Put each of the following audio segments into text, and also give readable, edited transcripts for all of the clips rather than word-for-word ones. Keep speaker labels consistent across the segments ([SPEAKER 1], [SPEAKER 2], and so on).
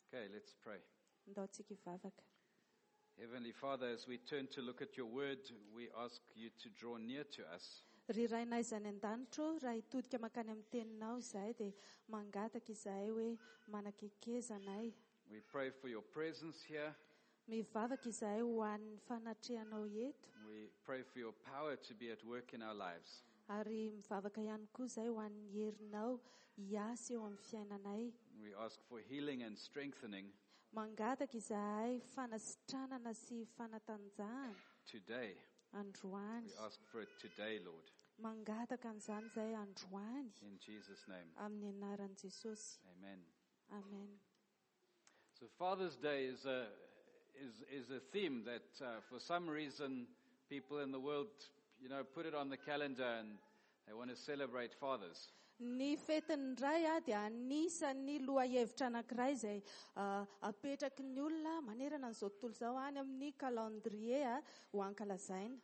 [SPEAKER 1] Okay, let's pray.
[SPEAKER 2] Ndao tsika hivavaka.
[SPEAKER 1] Heavenly Father, as we turn to look at your word, we ask you to draw near to us.
[SPEAKER 2] Ry rainay izay any an-danitro, raha hitodika makany amin'ny teninao izahay dia mangataka izahay hoe manakekeza anay.
[SPEAKER 1] We pray for your presence here.
[SPEAKER 2] Mivavaka izahay ho an'ny fanatrehanao eto.
[SPEAKER 1] We pray for your power to be at work in our lives.
[SPEAKER 2] Ary mivavaka ihany koa izahay ho an'ny herinao hiasa eo amin'ny fiainanay.
[SPEAKER 1] We ask for healing and strengthening
[SPEAKER 2] Mangataka izahay fanasitranana sy fanatanjahana
[SPEAKER 1] today.
[SPEAKER 2] androany.
[SPEAKER 1] We ask for it today, Lord.
[SPEAKER 2] Mangataka an'izany izahay androany
[SPEAKER 1] In Jesus' name.
[SPEAKER 2] amin'ny anaran'i Jesosy.
[SPEAKER 1] Amen.
[SPEAKER 2] Amen.
[SPEAKER 1] So Father's Day is a theme that for some reason people in the world, put it on the calendar and they want to celebrate fathers.
[SPEAKER 2] Ny fetin'ny ray dia anisan'ny lohahevitra anankiray izay apetraky ny olona manerana an'izao tontolo izao any amin'ny calendrier ho ankalazaina.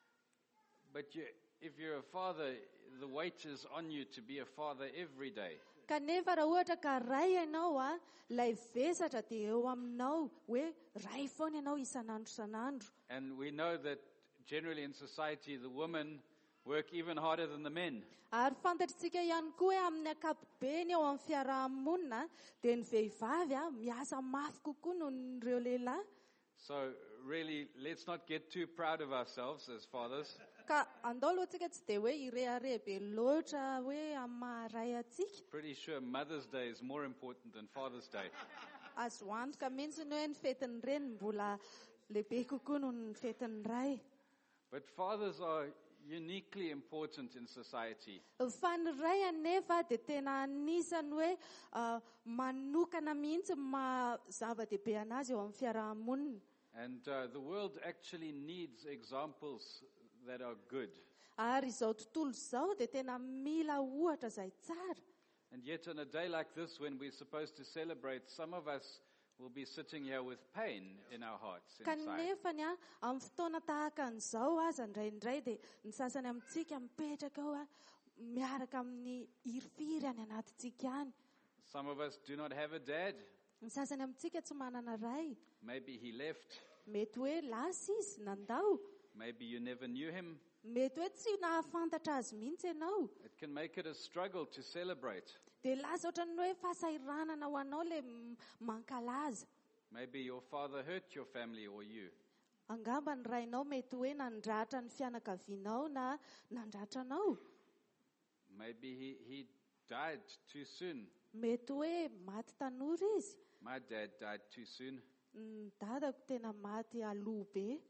[SPEAKER 1] But if you're a father, the weight is on you to be a father every day.
[SPEAKER 2] Kanefa raha ohatra ka ray ianao ilay vesatra dia eo aminao hoe ray foana ianao isanandro.
[SPEAKER 1] And we know that generally in society the women work even harder than the men.
[SPEAKER 2] Ary fantatritsika ihany koa hoe amin'ny ankapobeny eo amin'ny fiarahamonina dia ny vehivavy miasa mafy kokoa noho ireo lehilahy.
[SPEAKER 1] So really, let's not get too proud of ourselves as fathers.
[SPEAKER 2] Ka andao aloha tsika tsy dia hoe irehareh be loatra hoe amin'ny maharay atsika.
[SPEAKER 1] Pretty sure Mother's Day is more important than Father's Day.
[SPEAKER 2] Azo antoka mihitsy ny hoe ny fetin'ny reny mbola lehibe kokoa noho ny fetin'ny ray.
[SPEAKER 1] But fathers are uniquely important in society.
[SPEAKER 2] Fa ny ray anefa dia tena anisany hoe manokana mihitsy zava-dehibe anazy eo amin'ny fiarahamonina.
[SPEAKER 1] And the world actually needs examples that are good.
[SPEAKER 2] Ary izao tontolo izao dia tena mila ohatra izay tsara.
[SPEAKER 1] And yet on a day like this when we're supposed to celebrate, some of us will be sitting here with pain in our hearts inside.
[SPEAKER 2] Kanefa ny amin'ny fotoana tahaka an'izao aza indraindray dia ny sasany amintsika mipetraka eo miaraka amin'ny hirifiry any anatintsika any.
[SPEAKER 1] Some of us do not have a dad.
[SPEAKER 2] Ny sasany amintsika tsy manana ray.
[SPEAKER 1] Maybe he left.
[SPEAKER 2] Mety hoe lasa izy nandao.
[SPEAKER 1] Maybe you never knew him.
[SPEAKER 2] Mety hoe tsy nahafantatra azy mihitsy ianao.
[SPEAKER 1] It can make it a struggle to celebrate.
[SPEAKER 2] Dia lasa ohatran'ny hoe fahasahiranana ho anao le mankalaza.
[SPEAKER 1] Maybe your father hurt your family or you.
[SPEAKER 2] Angamba ny rainao mety hoe nandratra ny fianakavianao na nandratra anao.
[SPEAKER 1] Maybe he died too soon.
[SPEAKER 2] Mety hoe maty tanora izy.
[SPEAKER 1] My dad died too soon.
[SPEAKER 2] Ny dadako tena maty aloha be.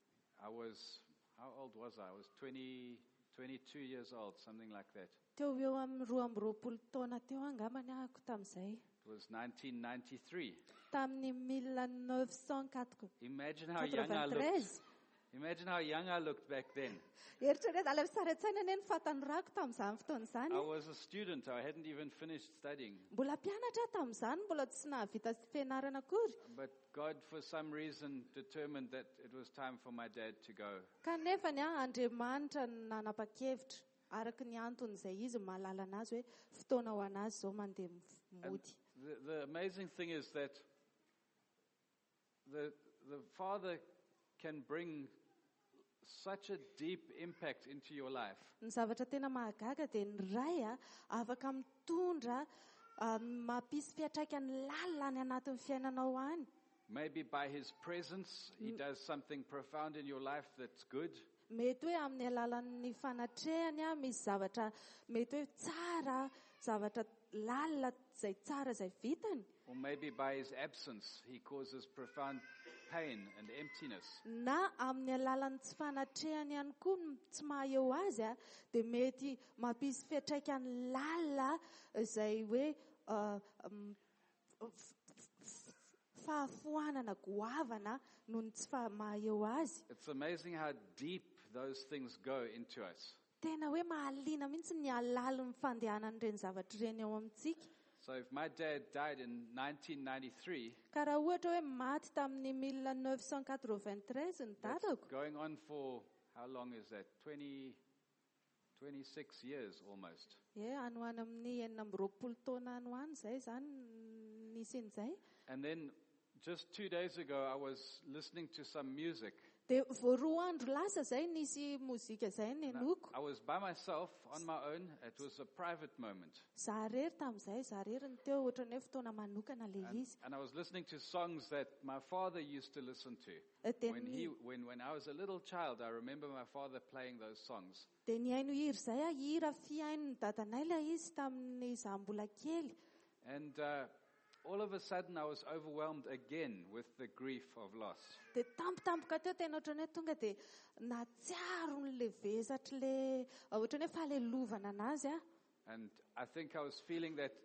[SPEAKER 1] How old was I? I was 22 years old, something like that.
[SPEAKER 2] Teo eo amin'ny 12 taona teo angambany ahako tamin'izay.
[SPEAKER 1] It was 1993.
[SPEAKER 2] Tamin'ny 1993.
[SPEAKER 1] Imagine how young I looked back then.
[SPEAKER 2] Eritrereto ala saratsaina ane ny fatanorako tamin'izany fotoan'izany.
[SPEAKER 1] I was a student. I hadn't even finished studying.
[SPEAKER 2] Mbola mpianatra tamin'izany, mbola tsy nahavita fianarana akory.
[SPEAKER 1] But God, for some reason, determined that it was time for my dad to go.
[SPEAKER 2] Kanefa ny Andriamanitra nanapa-kevitra araka ny antony izay izy mahalala anazy hoe fotoana ho anazy izao mandeha mody.
[SPEAKER 1] The amazing thing is that the father can bring such a deep impact into your life.
[SPEAKER 2] Ny zavatra tena mahagaga dia ny ray afaka mitondra mampisy fiantraikany lalina any anatin'ny fiainanao any.
[SPEAKER 1] Maybe by his presence, he does something profound in your life that's good.
[SPEAKER 2] Mety hoe amin'ny alalan'ny fanatrehany misy zavatra mety hoe tsara, zavatra lalina izay tsara izay vitany.
[SPEAKER 1] Or maybe by his absence, he causes profound pain and emptiness.
[SPEAKER 2] Na amin'ny alalan'ny tsy fanatrehany ihany koa tsy maha-eo azy dia mety mampisy fiantraikany lalina izay hoe fahafoanana goavana noho ny tsy maha-eo azy.
[SPEAKER 1] It's amazing how deep those things go into us.
[SPEAKER 2] Tena hoe mahaliana mihitsy ny alalin'ny fandehanan'ireny zavatra ireny ao amintsika.
[SPEAKER 1] So if my dad died in 1993,
[SPEAKER 2] ka raha ohatra hoe maty tamin'ny 1993 ny dadako.
[SPEAKER 1] Going on for, how long is that? 26 years almost.
[SPEAKER 2] Anohany amin'ny 20 taona anohany izay zany nisin'izay.
[SPEAKER 1] And then just 2 days ago, I was listening to some music.
[SPEAKER 2] Dia voaroa andro lasa zay nisy mozika zay nenoko.
[SPEAKER 1] I was by myself on my own. It was a private moment.
[SPEAKER 2] Za rery tamin'izay, za rery ny teo ohatrany hoe fotoana manokana le izy.
[SPEAKER 1] And I was listening to songs that my father used to listen to. When I was a little child, I remember my father playing those songs.
[SPEAKER 2] Dia nihaino hira zay hira fihain'ny dadanay ilay izy tamin'ny za mbola kely.
[SPEAKER 1] And all of a sudden, I was overwhelmed again with the grief of loss.
[SPEAKER 2] Dia tampotampoka teo tena ohatrany hoe tonga dia natsiaro n'le vezatra le ohatrany hoe fahalelovana anazy a.
[SPEAKER 1] And I think I was feeling that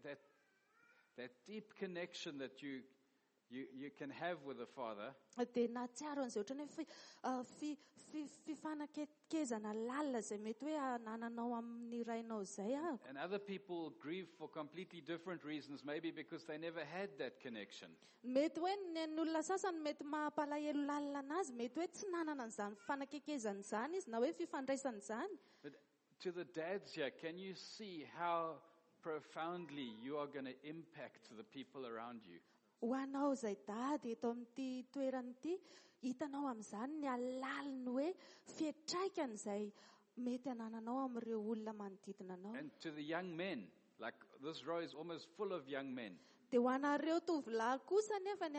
[SPEAKER 1] deep connection that you can have with the Father.
[SPEAKER 2] Dia natsiaro an'izay ohatrany hoe fifanaketkezana lalina izay mety hoe anananao amin'ny rainao izay a.
[SPEAKER 1] And other people grieve for completely different reasons, maybe because they never had that connection.
[SPEAKER 2] Mety hoe ny olona sasany mety mampalahelo lalina anazy, mety hoe tsy nanana an'izany fifanakekezana izany izy na hoe fifandraisana izany.
[SPEAKER 1] But to the dads here, can you see how profoundly you are going to impact the people around you?
[SPEAKER 2] Ho anao izay dady eto amin'ity toerana ity, hitanao amin'izany ny alaliny hoe fiantraikany izay mety hanananao amin'ireo olona manodidina anao.
[SPEAKER 1] And to the young men, like this row is almost full of young men.
[SPEAKER 2] Dia ho anareo tovolahy kosa nefany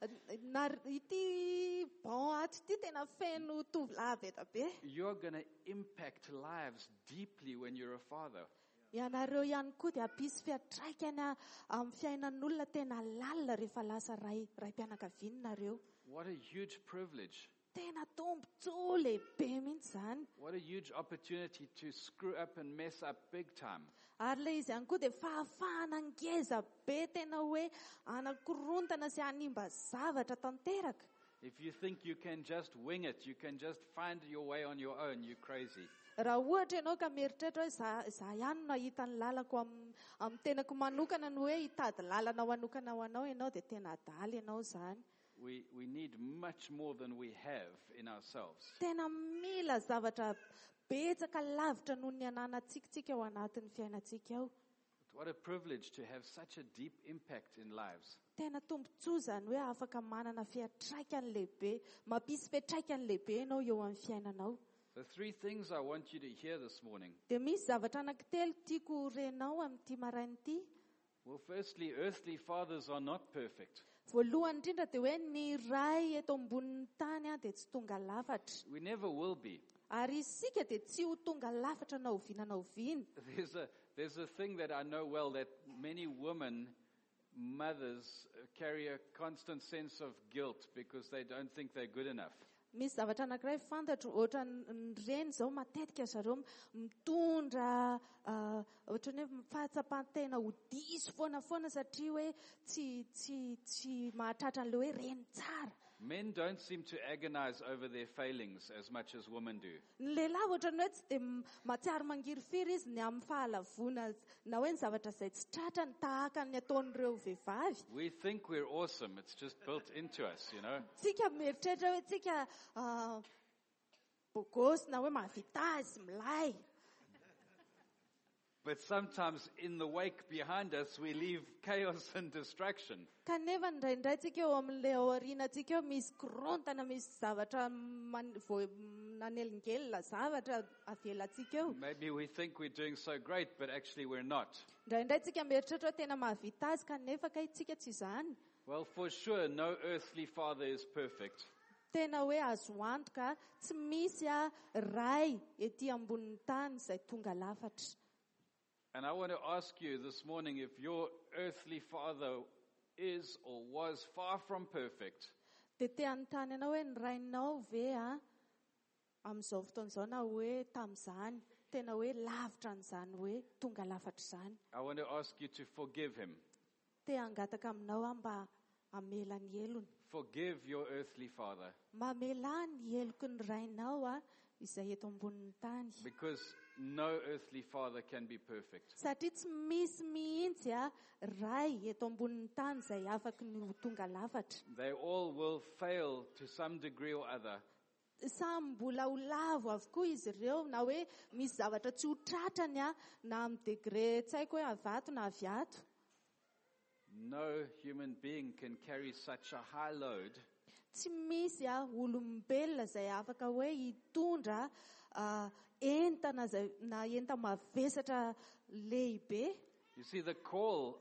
[SPEAKER 2] ity banc ato ity tena feno tovolahy beta be.
[SPEAKER 1] You're going to impact lives deeply when you're a father.
[SPEAKER 2] Ianareo ihany koa dia ampisy fiantraikany amin'ny fiainan'olona tena lalina rehefa lasa raim-pianakaviana nareo.
[SPEAKER 1] What a huge privilege.
[SPEAKER 2] Tena tombontsoa lehibe mihitsy izany.
[SPEAKER 1] What a huge opportunity to screw up and mess up big time.
[SPEAKER 2] Ary ilay izy ihany koa dia fahafahana ngeza be tena hoe anakorontana sy hanimba zavatra tanteraka.
[SPEAKER 1] If you think you can just wing it, you can just find your way on your own, you're crazy.
[SPEAKER 2] Raha ohatra ianao ka mieritreritra hoe za ihany no ahita ny lalako amin'ny tenako manokana no hoe hitady lalana manokana ho anao ianao dia tena adaly ianao izany.
[SPEAKER 1] We need much more than we have in ourselves.
[SPEAKER 2] Tena mila zavatra betsaka lavitra noho ny ananantsika ao anatin'ny fiainantsika ao.
[SPEAKER 1] What a privilege to have such a deep impact in lives.
[SPEAKER 2] Tena tombontsoa izany hoe afaka manana fiantraikany lehibe, mampisy fiantraikany lehibe ianao eo amin'ny fiainanao.
[SPEAKER 1] The three things I want you to hear this morning.
[SPEAKER 2] Dia misy zavatra anankitelo tiako renao amin'ity maraina ity.
[SPEAKER 1] Well, firstly, earthly fathers are not perfect.
[SPEAKER 2] Voalohany indrindra dia hoe ny ray eto ambonin'ny tany dia tsy tonga lafatra.
[SPEAKER 1] We never will be.
[SPEAKER 2] Ary isika dia tsy ho tonga lafatra na oviana na oviana.
[SPEAKER 1] There's a thing that I know well, that many women, mothers, carry a constant sense of guilt because they don't think they're good enough.
[SPEAKER 2] Misy zavatra anankiray fantatro, ohatra ny reny izao matetika zareo mitondra ohatrany hoe fahatsapantena ho diso foana satria hoe tsy mahatratra an'ilay hoe reny tsara.
[SPEAKER 1] Men don't seem to agonize over their failings as much as women do.
[SPEAKER 2] Ny lehilahy ohatrany hoe tsy dia matsiaro mangirofiry izy ny amin'ny fahalavona na hoe ny zavatra izay tsy tratra ny tahaka ny ataon'ireo vehivavy.
[SPEAKER 1] We think we're awesome. It's just built into us, you know.
[SPEAKER 2] Tsika mieritreritra hoe tsika bogosy na hoe mahavita azy milay.
[SPEAKER 1] But sometimes in the wake behind us, we leave chaos and destruction.
[SPEAKER 2] Kanefa indraindray tsika eo amin'ilay aoriana tsika eo misy korontana, misy zavatra nanelingely zavatra avelantsika eo.
[SPEAKER 1] Maybe we think we're doing so great, but actually we're not.
[SPEAKER 2] Indraindray tsika mieritreritra hoe tena mahavita azy kanefa tsika tsy izany.
[SPEAKER 1] Well, for sure, no earthly father is perfect.
[SPEAKER 2] Tena hoe azo antoka tsy misy ray ety ambonin'ny tany izay tonga lafatra.
[SPEAKER 1] And I want to ask you this morning, if your earthly father is or was far from perfect,
[SPEAKER 2] Dia te anontany ianao hoe ny rainao ve amin'izao fotoan'izao na hoe tamin'izany tena hoe lavitra an'izany hoe tonga lafatra izany.
[SPEAKER 1] I want to ask you to forgive him.
[SPEAKER 2] Te hangataka aminao mba hamela ny helony.
[SPEAKER 1] Forgive your earthly father.
[SPEAKER 2] Mamela ny heloky ny rainao izay eto ambonin'ny tany.
[SPEAKER 1] Because no earthly father can be perfect.
[SPEAKER 2] Satria tsy misy mihitsy ray eto ambonin'ny tany izay afaka ny tonga lafatra.
[SPEAKER 1] They all will fail to some degree or other.
[SPEAKER 2] Samy mbola ho lavo avokoa izy ireo na hoe misy zavatra tsy ho tratrany na amin'ny degré tsy haiko hoe avato na aviato.
[SPEAKER 1] No human being can carry such a high load
[SPEAKER 2] Tsy misy olombelona izay afaka hoe hitondra entana izay na enta mavesatra lehibe.
[SPEAKER 1] You see, the call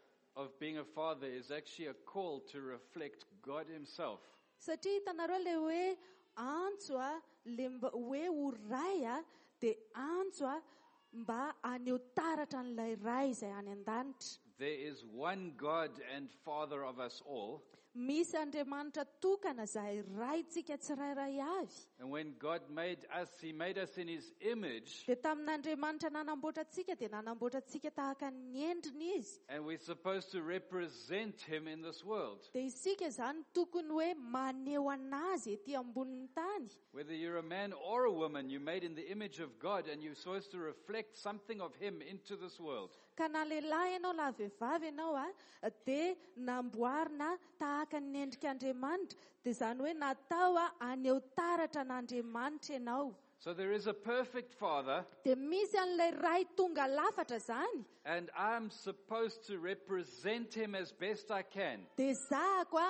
[SPEAKER 1] of being a father is actually a call to reflect God himself.
[SPEAKER 2] Satria hitanareo le hoe antso le hoe ho ray dia antso mba haneho taratra an'ilay ray izay any an-danitra.
[SPEAKER 1] There is one God and Father of us all.
[SPEAKER 2] Misy Andriamanitra tokana izay raintsika tsirairay avy.
[SPEAKER 1] And when God made us, he made us in his image.
[SPEAKER 2] Dia tamin'Andriamanitra nanamboatra antsika dia nanamboatra antsika tahaka ny endriny izy.
[SPEAKER 1] And we're supposed to represent him in this world.
[SPEAKER 2] Dia isika izany tokony hoe maneho anazy ety ambonin'ny tany.
[SPEAKER 1] Whether you're a man or a woman, you're made in the image of God and you're supposed to reflect something of him into this world.
[SPEAKER 2] Ka na lehilahy ianao na vehivavy ianao dia namboarina tahaka ny endrik'Andriamanitra. Dia izany hoe natao haneho taratra an'Andriamanitra ianao.
[SPEAKER 1] So there is a perfect Father,
[SPEAKER 2] Dia misy an'ilay ray tonga lafatra izany.
[SPEAKER 1] and I'm supposed to represent him as best I can.
[SPEAKER 2] Dia zahako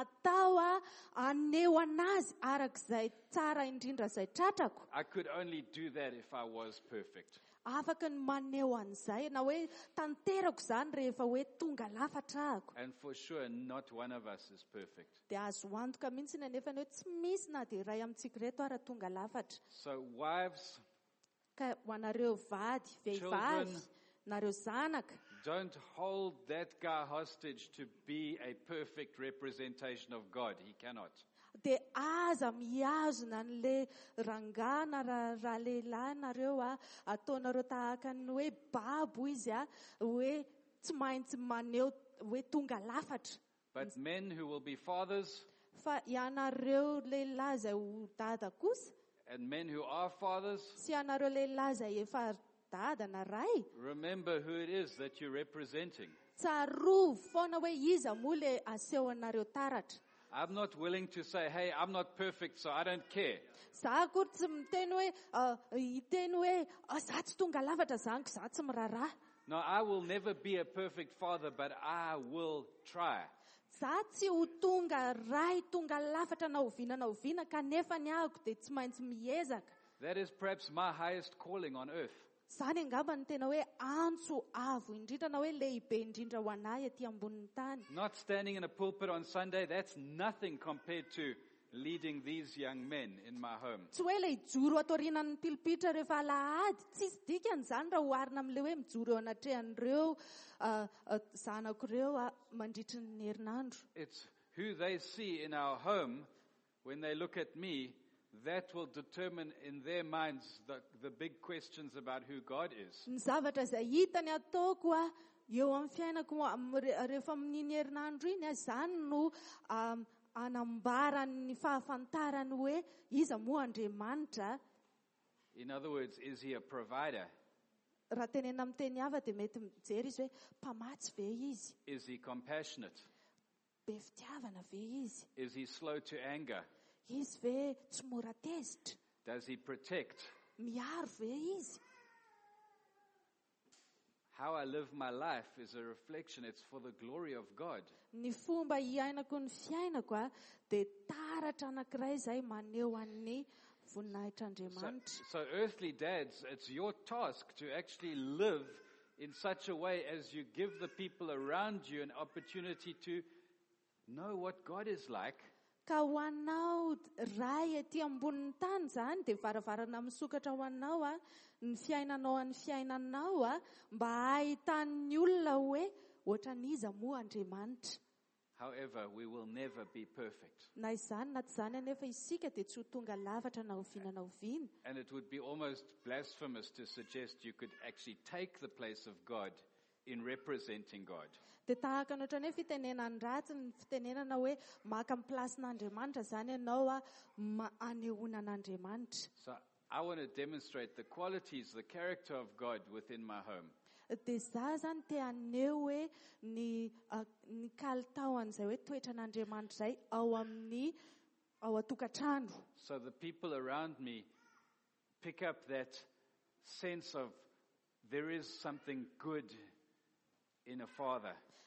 [SPEAKER 2] natao haneho anazy arak'izay tsara indrindra izay tratrako.
[SPEAKER 1] I could only do that if I was perfect.
[SPEAKER 2] Afaka ny maneho an'izay na hoe tanterako izany rehefa hoe tonga lafatra ako.
[SPEAKER 1] And for sure, not one of us is perfect.
[SPEAKER 2] Dia azo antoka mihitsy nefa hoe tsy misy na dia ray amintsika reto ara tonga lafatra.
[SPEAKER 1] So wives,
[SPEAKER 2] Ka ho anareo vady, vehivavy,
[SPEAKER 1] Children.
[SPEAKER 2] nareo zanaka,
[SPEAKER 1] don't hold that guy hostage to be a perfect representation of God. He cannot.
[SPEAKER 2] dia aza miazona an'le rangana raha lehilahy nareo ataonareo tahaka ny hoe babo izy hoe tsy maintsy maneho hoe tonga lafatra.
[SPEAKER 1] But men who will be fathers
[SPEAKER 2] Fa ianareo lehilahy izay ho dada kosa,
[SPEAKER 1] and men who are fathers,
[SPEAKER 2] sy ianareo lehilahy izay efa dada na ray,
[SPEAKER 1] remember who it is that you're representing.
[SPEAKER 2] tsarovo foana hoe iza moa le asehonareo taratra.
[SPEAKER 1] I'm not willing to say, hey, I'm not perfect, so I don't care.
[SPEAKER 2] Za koa tsy miteny hoe hiteny hoe za tsy tonga lafatra zany za tsy miraharaha.
[SPEAKER 1] No, I will never be a perfect father, but I will try.
[SPEAKER 2] Za tsy ho tonga ray tonga lafatra na oviana kanefa ny ahako dia tsy maintsy miezaka.
[SPEAKER 1] That is perhaps my highest calling on earth.
[SPEAKER 2] Zany angamba ny tena hoe antso avo indrindra na hoe lehibe indrindra ho anahy aty ambonin'ny tany.
[SPEAKER 1] Not standing in a pulpit on Sunday, that's nothing compared to leading these young men in my home.
[SPEAKER 2] Tsy hoe le hijoro ato aorianan'ny pilipitra rehefa alahady, tsisy dikany zany raha oharina amin'le hoe mijoro eo anatrehan'ireo zanako ireo mandritry ny herinandro.
[SPEAKER 1] It's who they see in our home when they look at me that will determine in their minds the big questions about who God is.
[SPEAKER 2] Ny zavatra izay hitany ataoko eo amin'ny fiainako rehefa amin'iny herinandro iny zany no anambarany fahafantarany hoe iza moa Andriamanitra.
[SPEAKER 1] In other words, is he a provider?
[SPEAKER 2] Raha tenena amin'ny teny hafa dia mety mijery izy hoe mpamatsy ve izy,
[SPEAKER 1] Is he compassionate?
[SPEAKER 2] be fitiavana ve izy,
[SPEAKER 1] Is he slow to anger?
[SPEAKER 2] izy ve tsy mora tezitra,
[SPEAKER 1] Does he protect?
[SPEAKER 2] miaro ve izy.
[SPEAKER 1] How I live my life is a reflection. It's for the glory of God.
[SPEAKER 2] Ny fomba hiainako ny fiainako dia taratra anankiray izay maneho an'ny voninahitr'Andriamanitra.
[SPEAKER 1] So earthly dads, it's your task to actually live in such a way as you give the people around you an opportunity to know what God is like.
[SPEAKER 2] Ka ho anao ray aty ambonin'ny tany zany dia varavarana misokatra ho anao ny fiainanao any fiainanao mba hahitan'ny olona hoe ohatran'iza moa Andriamanitra.
[SPEAKER 1] However, we will never be perfect.
[SPEAKER 2] Na izany na tsy izany anefa isika dia tsy ho tonga lafatra na oviana na oviana.
[SPEAKER 1] And it would be almost blasphemous to suggest you could actually take the place of God in representing God.
[SPEAKER 2] Dia tahaka ny ohatran'ny hoe fitenenany ratsy ny fitenenana hoe maka amin'ny plasin'Andriamanitra zany ianao anehoana an'Andriamanitra.
[SPEAKER 1] So I want to demonstrate the qualities, the character of God within my home.
[SPEAKER 2] Dia za zany te haneho hoe ny kalitaon'izay hoe toetran'Andriamanitra izay ao atokantrano.
[SPEAKER 1] So the people around me pick up that sense of there is something good in a father.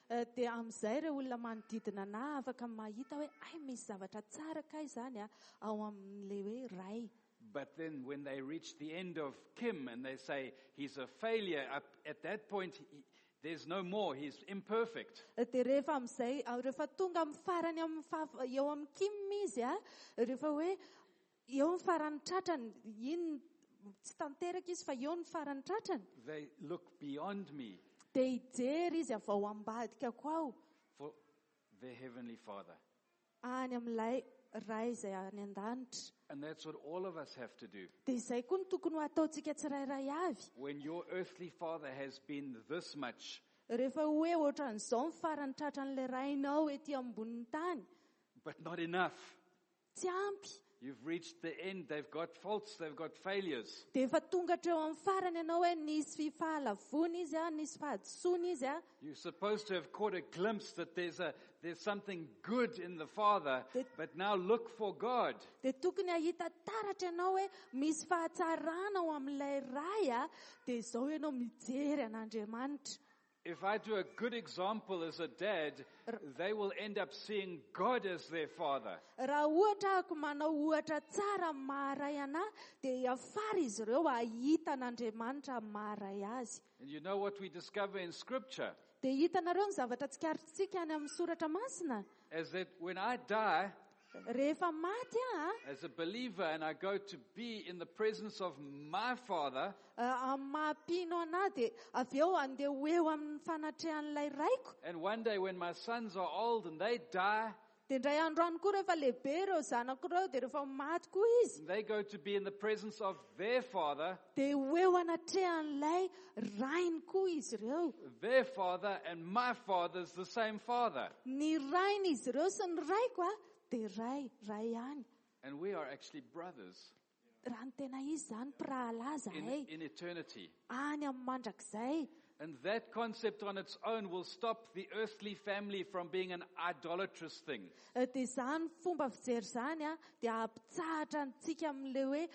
[SPEAKER 2] Dia amin'izay ireo olona manodidina na afaka mahita hoe ay misy zavatra tsara kay izany ao amin'ilay hoe ray.
[SPEAKER 1] But then when they reach the end of Kim and they say he's a failure, at that point there's no more, he's imperfect.
[SPEAKER 2] Dia rehefa amin'izay rehefa tonga amin'ny farany eo amin'ny Kim izy rehefa hoe eo ny farany tratrany, iny tsy tanteraka izy fa eo ny farany tratrany.
[SPEAKER 1] They look beyond me
[SPEAKER 2] Dia hijery izy avy ao ambadikako ao
[SPEAKER 1] for their heavenly Father.
[SPEAKER 2] any amin'ilay ray izay any an-danitra.
[SPEAKER 1] And that's what all of us have to do.
[SPEAKER 2] Dia izay koa no tokony ho ataontsika tsirairay avy.
[SPEAKER 1] When your earthly father has been this much,
[SPEAKER 2] Rehefa hoe ohatran'izao ny farany tratran'ilay rainao ety ambonin'ny tany,
[SPEAKER 1] but not enough.
[SPEAKER 2] tsy ampy.
[SPEAKER 1] You've reached the end, they've got faults, they've got failures.
[SPEAKER 2] Dia efa tonga hatreo amin'ny farany ianao hoe nisy fahalavony izy nisy fahadisoana izy
[SPEAKER 1] You're supposed to have caught a glimpse that there's something good in the Father, but now look for God.
[SPEAKER 2] dia tokony hahita taratra ianao hoe misy fahatsarana ao amin'ilay ray dia izao ianao mijery an'Andriamanitra.
[SPEAKER 1] If I do a good example as a dad, they will end up seeing God as their Father.
[SPEAKER 2] Raha ohatra ako manao ohatra tsara amin'ny maharay anahy dia hiafara izy ireo hahita an'Andriamanitra amin'ny maharay azy.
[SPEAKER 1] And you know what we discover in Scripture?
[SPEAKER 2] Dia hitanareo ny zavatra tsikarititsika any amin'ny soratra masina.
[SPEAKER 1] Is that when I die
[SPEAKER 2] Rehefa maty
[SPEAKER 1] as a believer and I go to be in the presence of my Father,
[SPEAKER 2] amin'ny mahampino anahy dia avy eo andeha ho eo amin'ny fanatrehan'ilay raiko.
[SPEAKER 1] and one day when my sons are old and they die,
[SPEAKER 2] Dia indray andro any koa rehefa lehibe ireo zanako ireo dia rehefa maty koa izy
[SPEAKER 1] they go to be in the presence of their Father.
[SPEAKER 2] dia ho eo anatrehan'ilay rainy koa izy ireo.
[SPEAKER 1] Their Father and my Father is the same Father.
[SPEAKER 2] Ny rainy izy ireo sy ny raiko dia ray ihany.
[SPEAKER 1] And we are actually brothers
[SPEAKER 2] Raha ny tena izy zany mpirahalahy zahay
[SPEAKER 1] in eternity.
[SPEAKER 2] any amin'ny mandrakizay.
[SPEAKER 1] And that concept on its own will stop the earthly family from being an idolatrous thing.
[SPEAKER 2] Dia izany fomba fijery zany dia ampitsahatra antsika amin'ilay hoe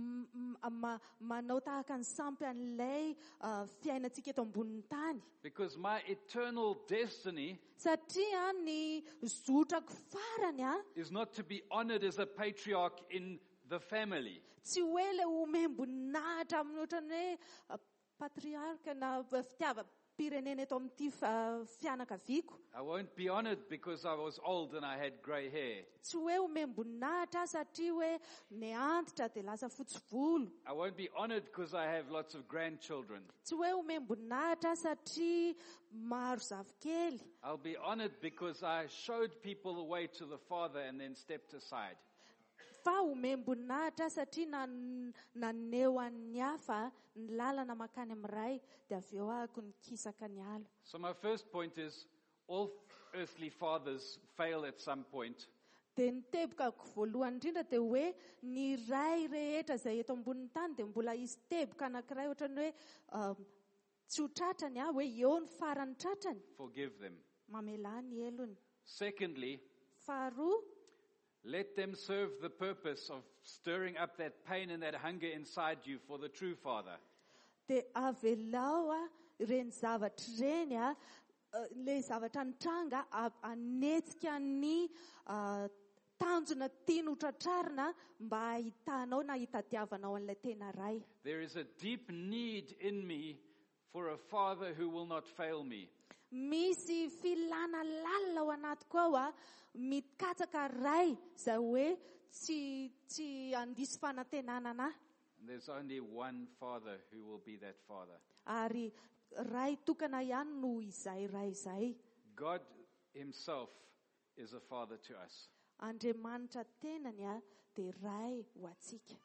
[SPEAKER 2] manao tahaka ny sampy an'ilay fiainantsika eto ambonin'ny tany.
[SPEAKER 1] Because my eternal destiny
[SPEAKER 2] Satria ny zotrako farany
[SPEAKER 1] is not to be honored as a patriarch in the family.
[SPEAKER 2] tsy hoe ilay omemboninahitra amin'ny ohatran'ny hoe patriarka na fitiavam-pirenena eto amin'ity fianakaviako.
[SPEAKER 1] I won't be honored because I was old and I had grey hair.
[SPEAKER 2] Tsy hoe omemboninahitra satria hoe ny antitra dia lasa fotsy volo.
[SPEAKER 1] I won't be honored because I have lots of grandchildren.
[SPEAKER 2] Tsy hoe omemboninahitra satria maro zavikely.
[SPEAKER 1] I'll be honored because I showed people the way to the Father and then stepped aside.
[SPEAKER 2] Fa omemboninahitra satria naneo an'ny hafa ny lalana makany amin'ny ray dia avy eo ahako nikisaka ny ala.
[SPEAKER 1] So my first point is, all earthly fathers fail at some point.
[SPEAKER 2] Dia ny tebokako voalohany indrindra dia hoe ny ray rehetra izay eto ambonin'ny tany dia mbola hisy teboka anankiray ohatran'ny hoe tsy ho tratrany hoe eo ny farany tratrany.
[SPEAKER 1] Forgive them.
[SPEAKER 2] Mamela ny elony.
[SPEAKER 1] Secondly,
[SPEAKER 2] Faharoa,
[SPEAKER 1] let them serve the purpose of stirring up that pain and that hunger inside you for the true Father.
[SPEAKER 2] dia avelao ireny zavatra ireny ilay zavatra nitranga anetsika ny tanjona tiany ho tratrarina mba hahitanao na hitadiavanao an'ilay tena ray.
[SPEAKER 1] There is a deep need in me for a Father who will not fail me.
[SPEAKER 2] Misy filana lalina ao anatiko ao mikatsaka ray izay hoe tsy andisy fanantenana.
[SPEAKER 1] And there's only one Father who will be that Father.
[SPEAKER 2] Ary ray tokana ihany no izay ray izay.
[SPEAKER 1] God himself is a Father to us.
[SPEAKER 2] Andriamanitra tenany dia ray ho atsika.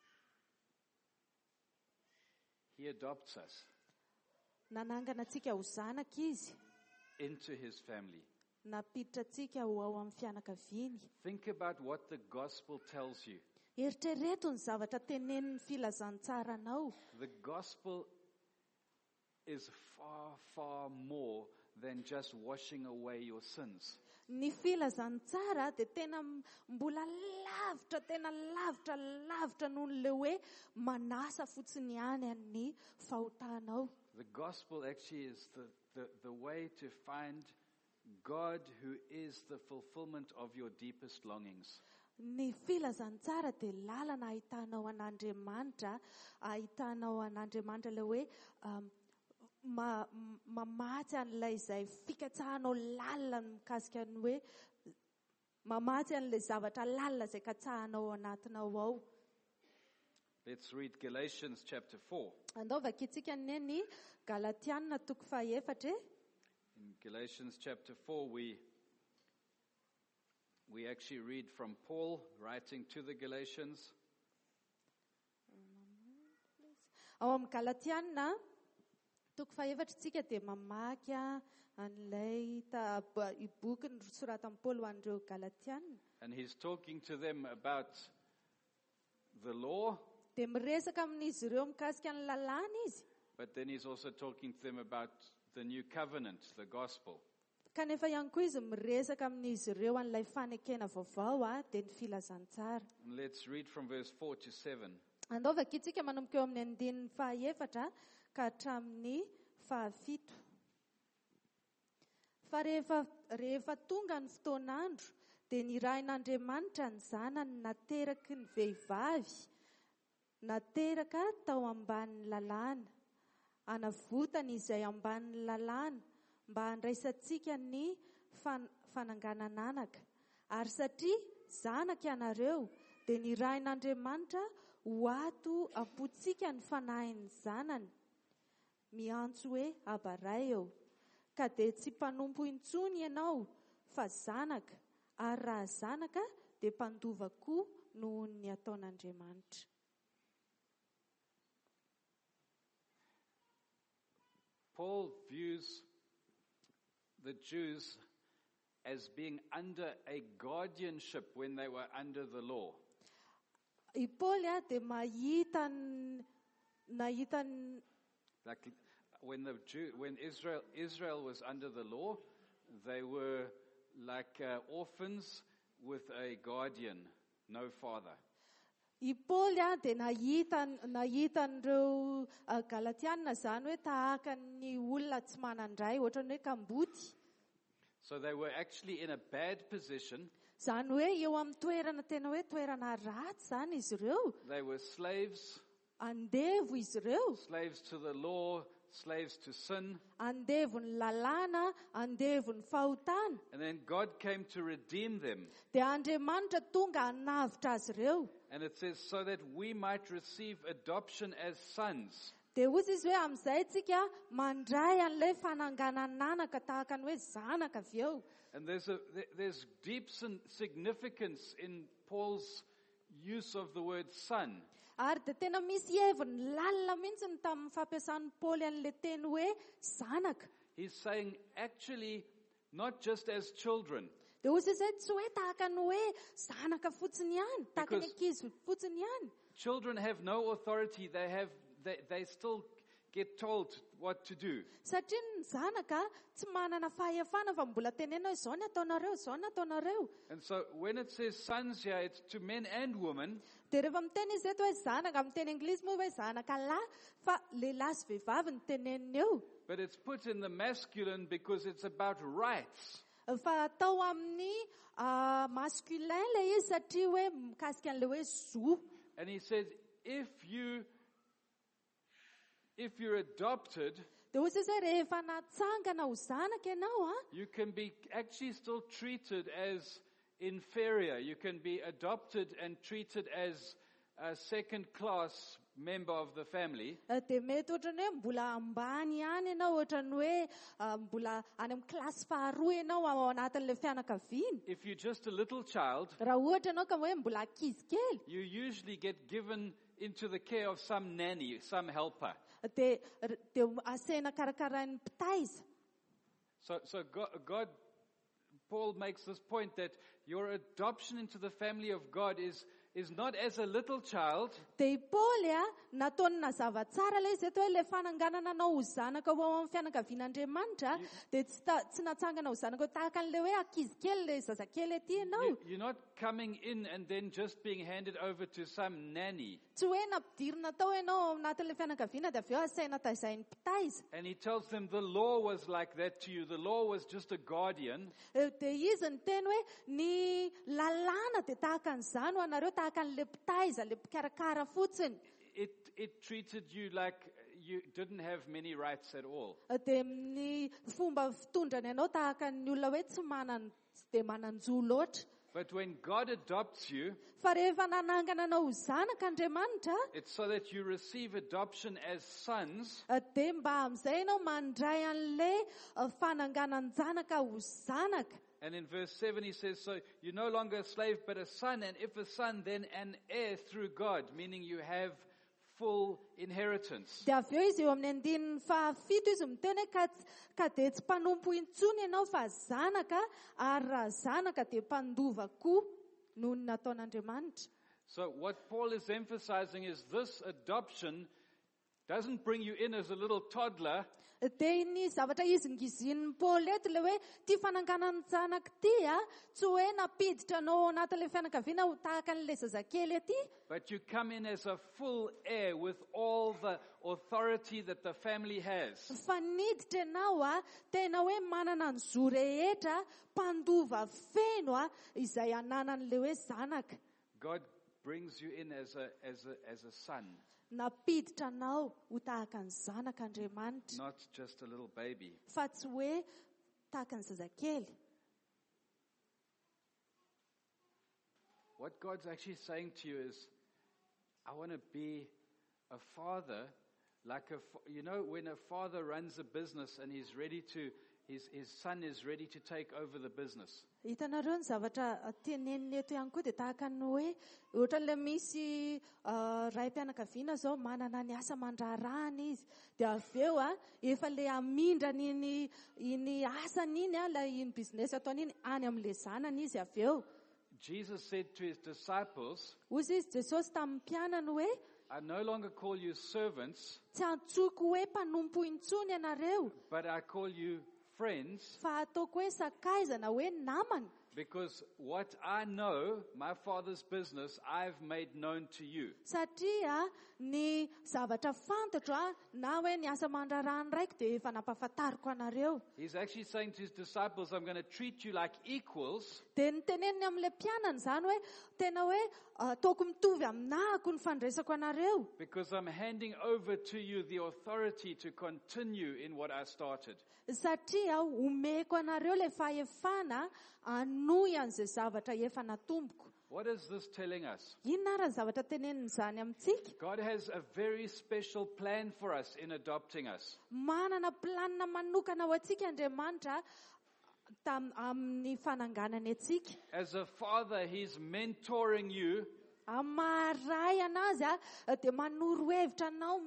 [SPEAKER 1] He adopts us
[SPEAKER 2] Nanangana atsika ho zanaka izy.
[SPEAKER 1] into his family.
[SPEAKER 2] Napiditra atsika ho ao amin'ny fianakaviany.
[SPEAKER 1] Think about what the gospel tells you.
[SPEAKER 2] Eritrereto ny zavatra tenenin'ny filazantsaranao.
[SPEAKER 1] The gospel is far, far more than just washing away your sins.
[SPEAKER 2] Ny filazantsara dia tena mbola lavitra noho n'ilay hoe manasa fotsiny ihany ny fahotanao.
[SPEAKER 1] The gospel actually is the way to find God who is the fulfillment of your deepest longings.
[SPEAKER 2] Ny filazantsara dia lalana ahitanao an'Andriamanitra ilay hoe mamatsy an'ilay izay fikatsahanao lalina mikasika ny hoe mamatsy an'ilay zavatra lalina izay katsahanao anatinao ao.
[SPEAKER 1] Let's read Galatians chapter 4.
[SPEAKER 2] Andao vakitsika ny Galatiana 4.
[SPEAKER 1] In Galatians chapter 4, we actually read from Paul writing to the Galatians.
[SPEAKER 2] Ao amin'ny Galatiana 4 tsika dia mamaky an'ilay boky nosoratan'i Paul ho an'ireo Galatiana.
[SPEAKER 1] And he's talking to them about the law,
[SPEAKER 2] Dia miresaka amin'izy ireo mikasika ny lalàna izy.
[SPEAKER 1] but then he's also talking to them about the new covenant, the gospel.
[SPEAKER 2] Kanefa ihany koa izy miresaka amin'izy ireo an'ilay fanekena vaovao dia ny filazantsara.
[SPEAKER 1] And let's read from verse 4 to 7.
[SPEAKER 2] Andao vakitsika manomboka eo amin'ny 4 ka hatramin'ny 7. Fa rehefa tonga ny fotoan'andro dia nirahin'Andriamanitra ny zanany nateraky ny vehivavy, nateraka tao ambanin'ny lalàna, anavotany izay ambanin'ny lalàna mba handraisantsika ny fananganananaka. Ary satria zanaka ianareo dia nirahin'Andriamanitra ho ato ampotsika ny fanahin'ny zanany, miantso hoe abaray eo. Ka dia tsy mpanompo intsony ianao fa zanaka, ary raha zanaka dia mpandova koa noho ny ataon'Andriamanitra.
[SPEAKER 1] Paul views the Jews as being under a guardianship when they were under the law.
[SPEAKER 2] I Paul dia nahita
[SPEAKER 1] Like when Israel was under the law, they were like orphans with a guardian, no father.
[SPEAKER 2] I Paul dia nahita an'ireo Galatiana zany hoe tahaka ny olona tsy manandray, ohatrany hoe kamboty.
[SPEAKER 1] So they were actually in a bad position.
[SPEAKER 2] Zany hoe eo amin'ny toerana tena hoe toerana ratsy zany izy ireo.
[SPEAKER 1] They were slaves.
[SPEAKER 2] Andevo izy ireo.
[SPEAKER 1] Slaves to the law, slaves to sin.
[SPEAKER 2] Andevo ny lalàna, andevo ny fahotana.
[SPEAKER 1] And then God came to redeem them.
[SPEAKER 2] Dia Andriamanitra tonga hanavitra azy ireo.
[SPEAKER 1] And it says, so that we might receive adoption as sons.
[SPEAKER 2] Dia hozy izy hoe amin'izay tsika mandray an'ilay fananganananaka tahaka ny hoe zanaka avy eo.
[SPEAKER 1] And there's deep significance in Paul's use of the word son.
[SPEAKER 2] Ary dia tena misy heviny lalina mihitsy ny tamin'ny fampiasan'ny Paoly an'ilay teny hoe zanaka.
[SPEAKER 1] He's saying actually not just as children.
[SPEAKER 2] Dia hozy izy tsy hoe tahaka ny hoe zanaka fotsiny ihany, tahaka ny ankizy fotsiny ihany.
[SPEAKER 1] Children have no authority. They still get told what to do.
[SPEAKER 2] Satria ny zanaka tsy manana fahefana fa mbola tenena hoe zao ny ataonareo, zao ny ataonareo.
[SPEAKER 1] And so when it says sons here, it's to men and women.
[SPEAKER 2] Dia rehefa miteny izy eto hoe zanaka, amin'ny teny anglisy moa hoe zanaka lahy, fa lehilahy sy vehivavy ny teneniny eo.
[SPEAKER 1] But it's put in the masculine because it's about rights.
[SPEAKER 2] Fa atao amin'ny masculin ilay izy satria hoe mikasika an'ilay hoe zo.
[SPEAKER 1] And he said, if you're adopted,
[SPEAKER 2] Dia hozy izy hoe rehefa natsangana ho zanaka ianao,
[SPEAKER 1] you can be actually still treated as inferior. You can be adopted and treated as a second-class member of the family.
[SPEAKER 2] dia mety ohatrany hoe mbola ambany ihany ianao, ohatrany hoe mbola any amin'ny klasy faharoa ianao ao anatin'ilay fianakaviana.
[SPEAKER 1] If you're just a little child,
[SPEAKER 2] Raha ohatra ianao ka hoe mbola ankizy kely,
[SPEAKER 1] you usually get given into the care of some nanny, some helper.
[SPEAKER 2] dia asena karakarain'ny mpitaiza.
[SPEAKER 1] So Paul makes this point that your adoption into the family of God is is not as a little child,
[SPEAKER 2] Dia i Paoly nataony nazava tsara ilay izy eto hoe ilay fananganana anao ho zanaka ho ao amin'ny fianakavian'Andriamanitra dia tsy natsangana ho zanaka tahaka an'ilay hoe ankizy kely ilay zazakely ety ianao.
[SPEAKER 1] you're not coming in and then just being handed over to some nanny.
[SPEAKER 2] Tsy hoe nampidirina tao ianao ao anatin'ilay fianakaviana dia avy eo asaina taizany mpitaiza.
[SPEAKER 1] And he tells them the law was like that to you. The law was just a guardian.
[SPEAKER 2] Dia izy ny teny hoe ny lalàna dia tahaka an'izany ho anareo tahaka an'ilay mpitaiza, ilay mpikarakara fotsiny.
[SPEAKER 1] It treated you like you didn't have many rights at all.
[SPEAKER 2] Dia ny fomba fitondrany ianao tahaka ny olona hoe tsy dia manan-jo loatra.
[SPEAKER 1] But when God adopts you,
[SPEAKER 2] Fa rehefa nanangana anao ho zanaka Andriamanitra,
[SPEAKER 1] it's so that you receive adoption as sons.
[SPEAKER 2] dia mba amin'izay ianao mandray an'ilay fananganan zanaka ho zanaka.
[SPEAKER 1] And in verse 7 he says, so you're no longer a slave but a son, and if a son then an heir through God, meaning you have full inheritance.
[SPEAKER 2] Dia avy eo izy eo amin'ny andininy fahafito izy miteny hoe ka dia tsy mpanompo intsony ianao fa zanaka, ary raha zanaka dia mpandova koa noho ny nataon'Andriamanitra.
[SPEAKER 1] So what Paul is emphasizing is this adoption doesn't bring you in as a little toddler.
[SPEAKER 2] Dia ny zavatra izy ngiziny Paoly eto ilay hoe tia fananganana zanaka ity tsy hoe napiditra anao anatin'ilay fianakaviana ho tahaka an'ilay zazakely ety.
[SPEAKER 1] But you come in as a full heir with all the authority that the family has.
[SPEAKER 2] Fa niditra ianao tena hoe manana ny zo rehetra, mpandova feno izay ananan'ilay hoe zanaka.
[SPEAKER 1] God brings you in as a son,
[SPEAKER 2] Napiditra anao ho tahaka ny zanaka Andriamanitra,
[SPEAKER 1] not just a little baby.
[SPEAKER 2] fa tsy hoe tahaka ny zazakely.
[SPEAKER 1] What God's actually saying to you is, I want to be a father, when a father runs a business and he's ready to, his son is ready to take over the business.
[SPEAKER 2] Hitanareo ny zavatra teneniny eto ihany koa dia tahaka ny hoe ohatran'ilay misy raim-pianakaviana zao manana ny asa mandrarahana izy, dia avy eo efa le amindrany iny asany iny iny business ataony iny any amin'ilay zanany izy avy eo.
[SPEAKER 1] Jesus said to his disciples,
[SPEAKER 2] Hoy izy Jesosy tamin'ny mpianany hoe
[SPEAKER 1] I no longer call you servants,
[SPEAKER 2] tsy antsoko hoe mpanompo intsony ianareo,
[SPEAKER 1] but I call you friends,
[SPEAKER 2] fa ataoko hoe sakaizana hoe namana.
[SPEAKER 1] because what I know, my Father's business, I've made known to you.
[SPEAKER 2] Satria ny zavatra fantatro na hoe ny asa mandrarahany raiky dia efa nampahafantariko anareo.
[SPEAKER 1] He's actually saying to his disciples, I'm going to treat you like equals,
[SPEAKER 2] Dia ny teneniny amin'ilay mpianany zany hoe tena hoe ataoko mitovy aminahako ny fandraisako anareo.
[SPEAKER 1] because I'm handing over to you the authority to continue in what I started.
[SPEAKER 2] Satria omeko anareo ilay fahefana hanohy an'izay zavatra efa natomboko.
[SPEAKER 1] What is this telling us?
[SPEAKER 2] Inona ary ny zavatra teneniny izany amintsika?
[SPEAKER 1] God has a very special plan for us in adopting us.
[SPEAKER 2] Manana planina manokana ho antsika Andriamanitra amin'ny fananganany antsika.
[SPEAKER 1] As a father, he's mentoring you.
[SPEAKER 2] Maharay anazy dia manoro hevitra anao,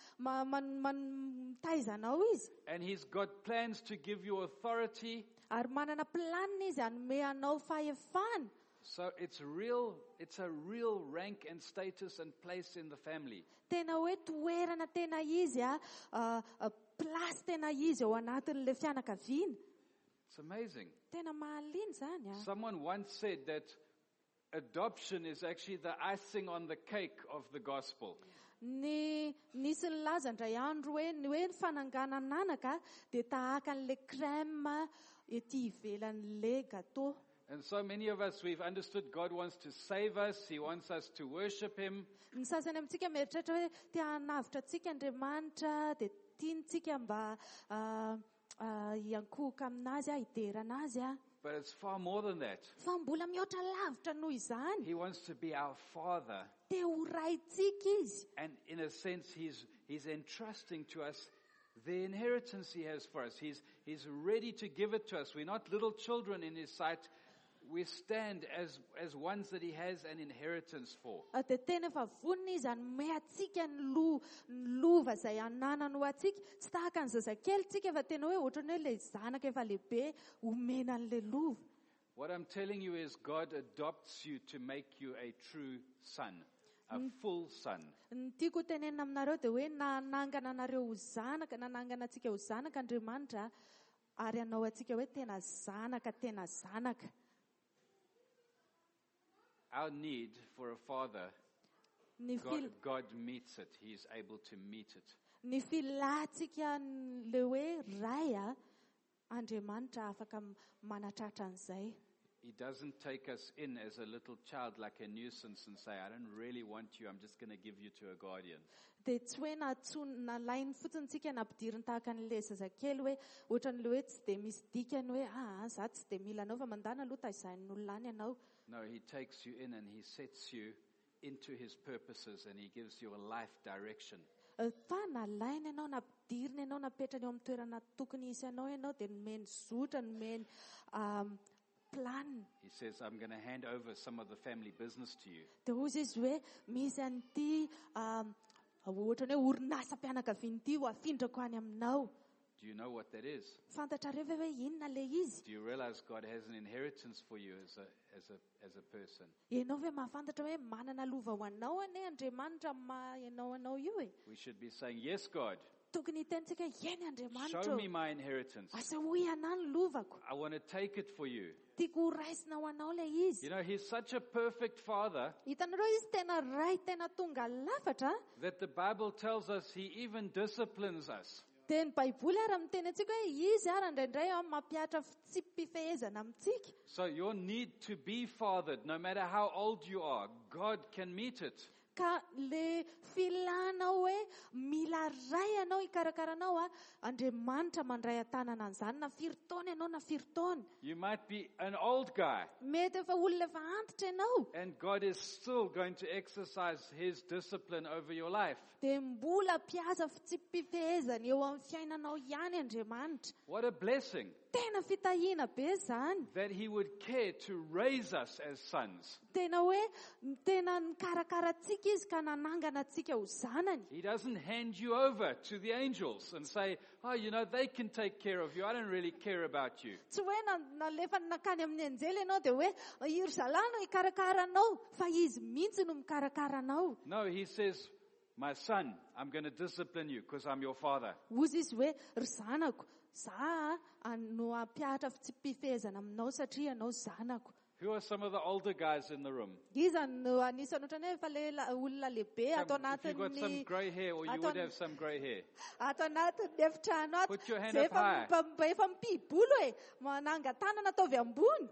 [SPEAKER 2] mitaiza anao izy.
[SPEAKER 1] And he's got plans to give you authority.
[SPEAKER 2] Ary manana planina izy hanome anao fahefana.
[SPEAKER 1] So it's a real rank and status and place in the family.
[SPEAKER 2] Tena hoe toerana tena izy plasy tena izy ao anatin'ilay fianakaviana.
[SPEAKER 1] It's amazing.
[SPEAKER 2] Tena mahaliana zany.
[SPEAKER 1] Someone once said that adoption is actually the icing on the cake of the gospel.
[SPEAKER 2] Nisy nilaza indray andro hoe ny fananganana anaka dia tahaka an'ilay crème ety ivelan'ilay gâteau.
[SPEAKER 1] And so many of us, we've understood God wants to save us. He wants us to worship Him.
[SPEAKER 2] Ny sasany amintsika mieritreritra hoe tia hanavitra antsika Andriamanitra, dia tiantsika mba hiankohoka aminazy, hidera anazy.
[SPEAKER 1] But it's far more than that.
[SPEAKER 2] Fa mbola mihoatra lavitra noho izany.
[SPEAKER 1] He wants to be our Father.
[SPEAKER 2] Dia ho raintsika izy.
[SPEAKER 1] And in a sense, He's entrusting to us the inheritance He has for us. He's ready to give it to us. We're not little children in His sight. We stand as ones that He has an inheritance for.
[SPEAKER 2] Dia tena efa vonona izy hanome atsika ny lova izay ananany ho atsika. Tsy tahaka ny zazakely tsika fa tena hoe ohatrany hoe ilay zanaka efa lehibe omena an'ilay lova.
[SPEAKER 1] What I'm telling you is God adopts you to make you a true son, a full son.
[SPEAKER 2] Ny tiako tenenina aminareo dia hoe nanangana anareo ho zanaka, nanangana antsika ho zanaka Andriamanitra ary hanao antsika hoe tena zanaka.
[SPEAKER 1] Our need for a father,
[SPEAKER 2] Ny
[SPEAKER 1] God meets it. He is able to meet it.
[SPEAKER 2] Ny filatsika le hoe ray Andriamanitra afaka manatratra an'izay.
[SPEAKER 1] He doesn't take us in as a little child like a nuisance and say, I don't really want you, I'm just going to give you to a guardian.
[SPEAKER 2] Dia tsy hoe nalainy fotsiny tsika nampidiriny tahaka an'ilay zazakely hoe ohatran'ilay hoe tsy dia misy dikany hoe za tsy dia mila anao fa mandana aloha tahizahin'olona any ianao.
[SPEAKER 1] No, he takes you in and he sets you into his purposes and he gives you a life direction.
[SPEAKER 2] Fa nalainy ianao, nampidiriny ianao, napetrany eo amin'ny toerana tokony hisy anao ianao dia nomeny zotra, nomeny plan.
[SPEAKER 1] He says, I'm going to hand over some of the family business to you.
[SPEAKER 2] Dia hozy izy hoe misy an'ity ohatrany hoe orinasam-pianakaviana ity ho afindrako any aminao.
[SPEAKER 1] Do you know what that is?
[SPEAKER 2] Fantatrareo ve hoe inona le izy?
[SPEAKER 1] Do you realize God has an inheritance for you as a person?
[SPEAKER 2] Ianao ve mahafantatra hoe manana lova ho anao ane Andriamanitra maha anao io e?
[SPEAKER 1] We should be saying, yes, God,
[SPEAKER 2] Tokony hitentsika eny Andriamanitra.
[SPEAKER 1] show me my inheritance.
[SPEAKER 2] Asahoy anao ny lovako.
[SPEAKER 1] I want to take it for you.
[SPEAKER 2] Tiako ho raisina ho anao le izy.
[SPEAKER 1] You know, he's such a perfect father
[SPEAKER 2] Hitanareo izy tena ray, tena tonga lafatra.
[SPEAKER 1] that the Bible tells us he even disciplines us.
[SPEAKER 2] Dia ny Baiboly ary miteny antsika hoe izy ary indraindray mampiatra tsy mpifehezana amintsika.
[SPEAKER 1] So your need to be fathered, no matter how old you are, God can meet it.
[SPEAKER 2] Ka le filanao hoe mila ray anao hikarakaranao Andriamanitra mandray atanana an'izany na firy taona ianao na firy taona.
[SPEAKER 1] You might be an old guy,
[SPEAKER 2] Mety efa olona efa antitra ianao.
[SPEAKER 1] and God is still going to exercise his discipline over your life.
[SPEAKER 2] Dia mbola mpiasa tsy mpifehezana eo amin'ny fiainanao ihany Andriamanitra.
[SPEAKER 1] What a blessing
[SPEAKER 2] Tena fitahiana be zany.
[SPEAKER 1] that he would care to raise us as sons.
[SPEAKER 2] Tena hoe tena nikarakara antsika izy ka nanangana antsika ho zanany.
[SPEAKER 1] He doesn't hand you over to the angels and say, oh, you know, they can take care of you. I don't really care about you.
[SPEAKER 2] Tsy hoe nalefa nakany amin'ny anjely ianao dia hoe iry zalahy no hikarakara anao fa izy mihitsy no mikarakara anao.
[SPEAKER 1] No, he says, my son, I'm going to discipline you because I'm your father.
[SPEAKER 2] Hozy izy hoe ry zanako, za no ampiatra tsy mpifehezana aminao satria ianao zanako.
[SPEAKER 1] Who are some of the older guys in the room?
[SPEAKER 2] Iza no anisany ohatrany hoe efa olona lehibe ato
[SPEAKER 1] If you've got some
[SPEAKER 2] anatin'ny
[SPEAKER 1] grey hair, or you would have some grey hair.
[SPEAKER 2] ato anatin'ny efitrano ato.
[SPEAKER 1] Put your hand
[SPEAKER 2] Zay
[SPEAKER 1] up high.
[SPEAKER 2] efa mipibolo hoe mananga tanana ataovy ambony.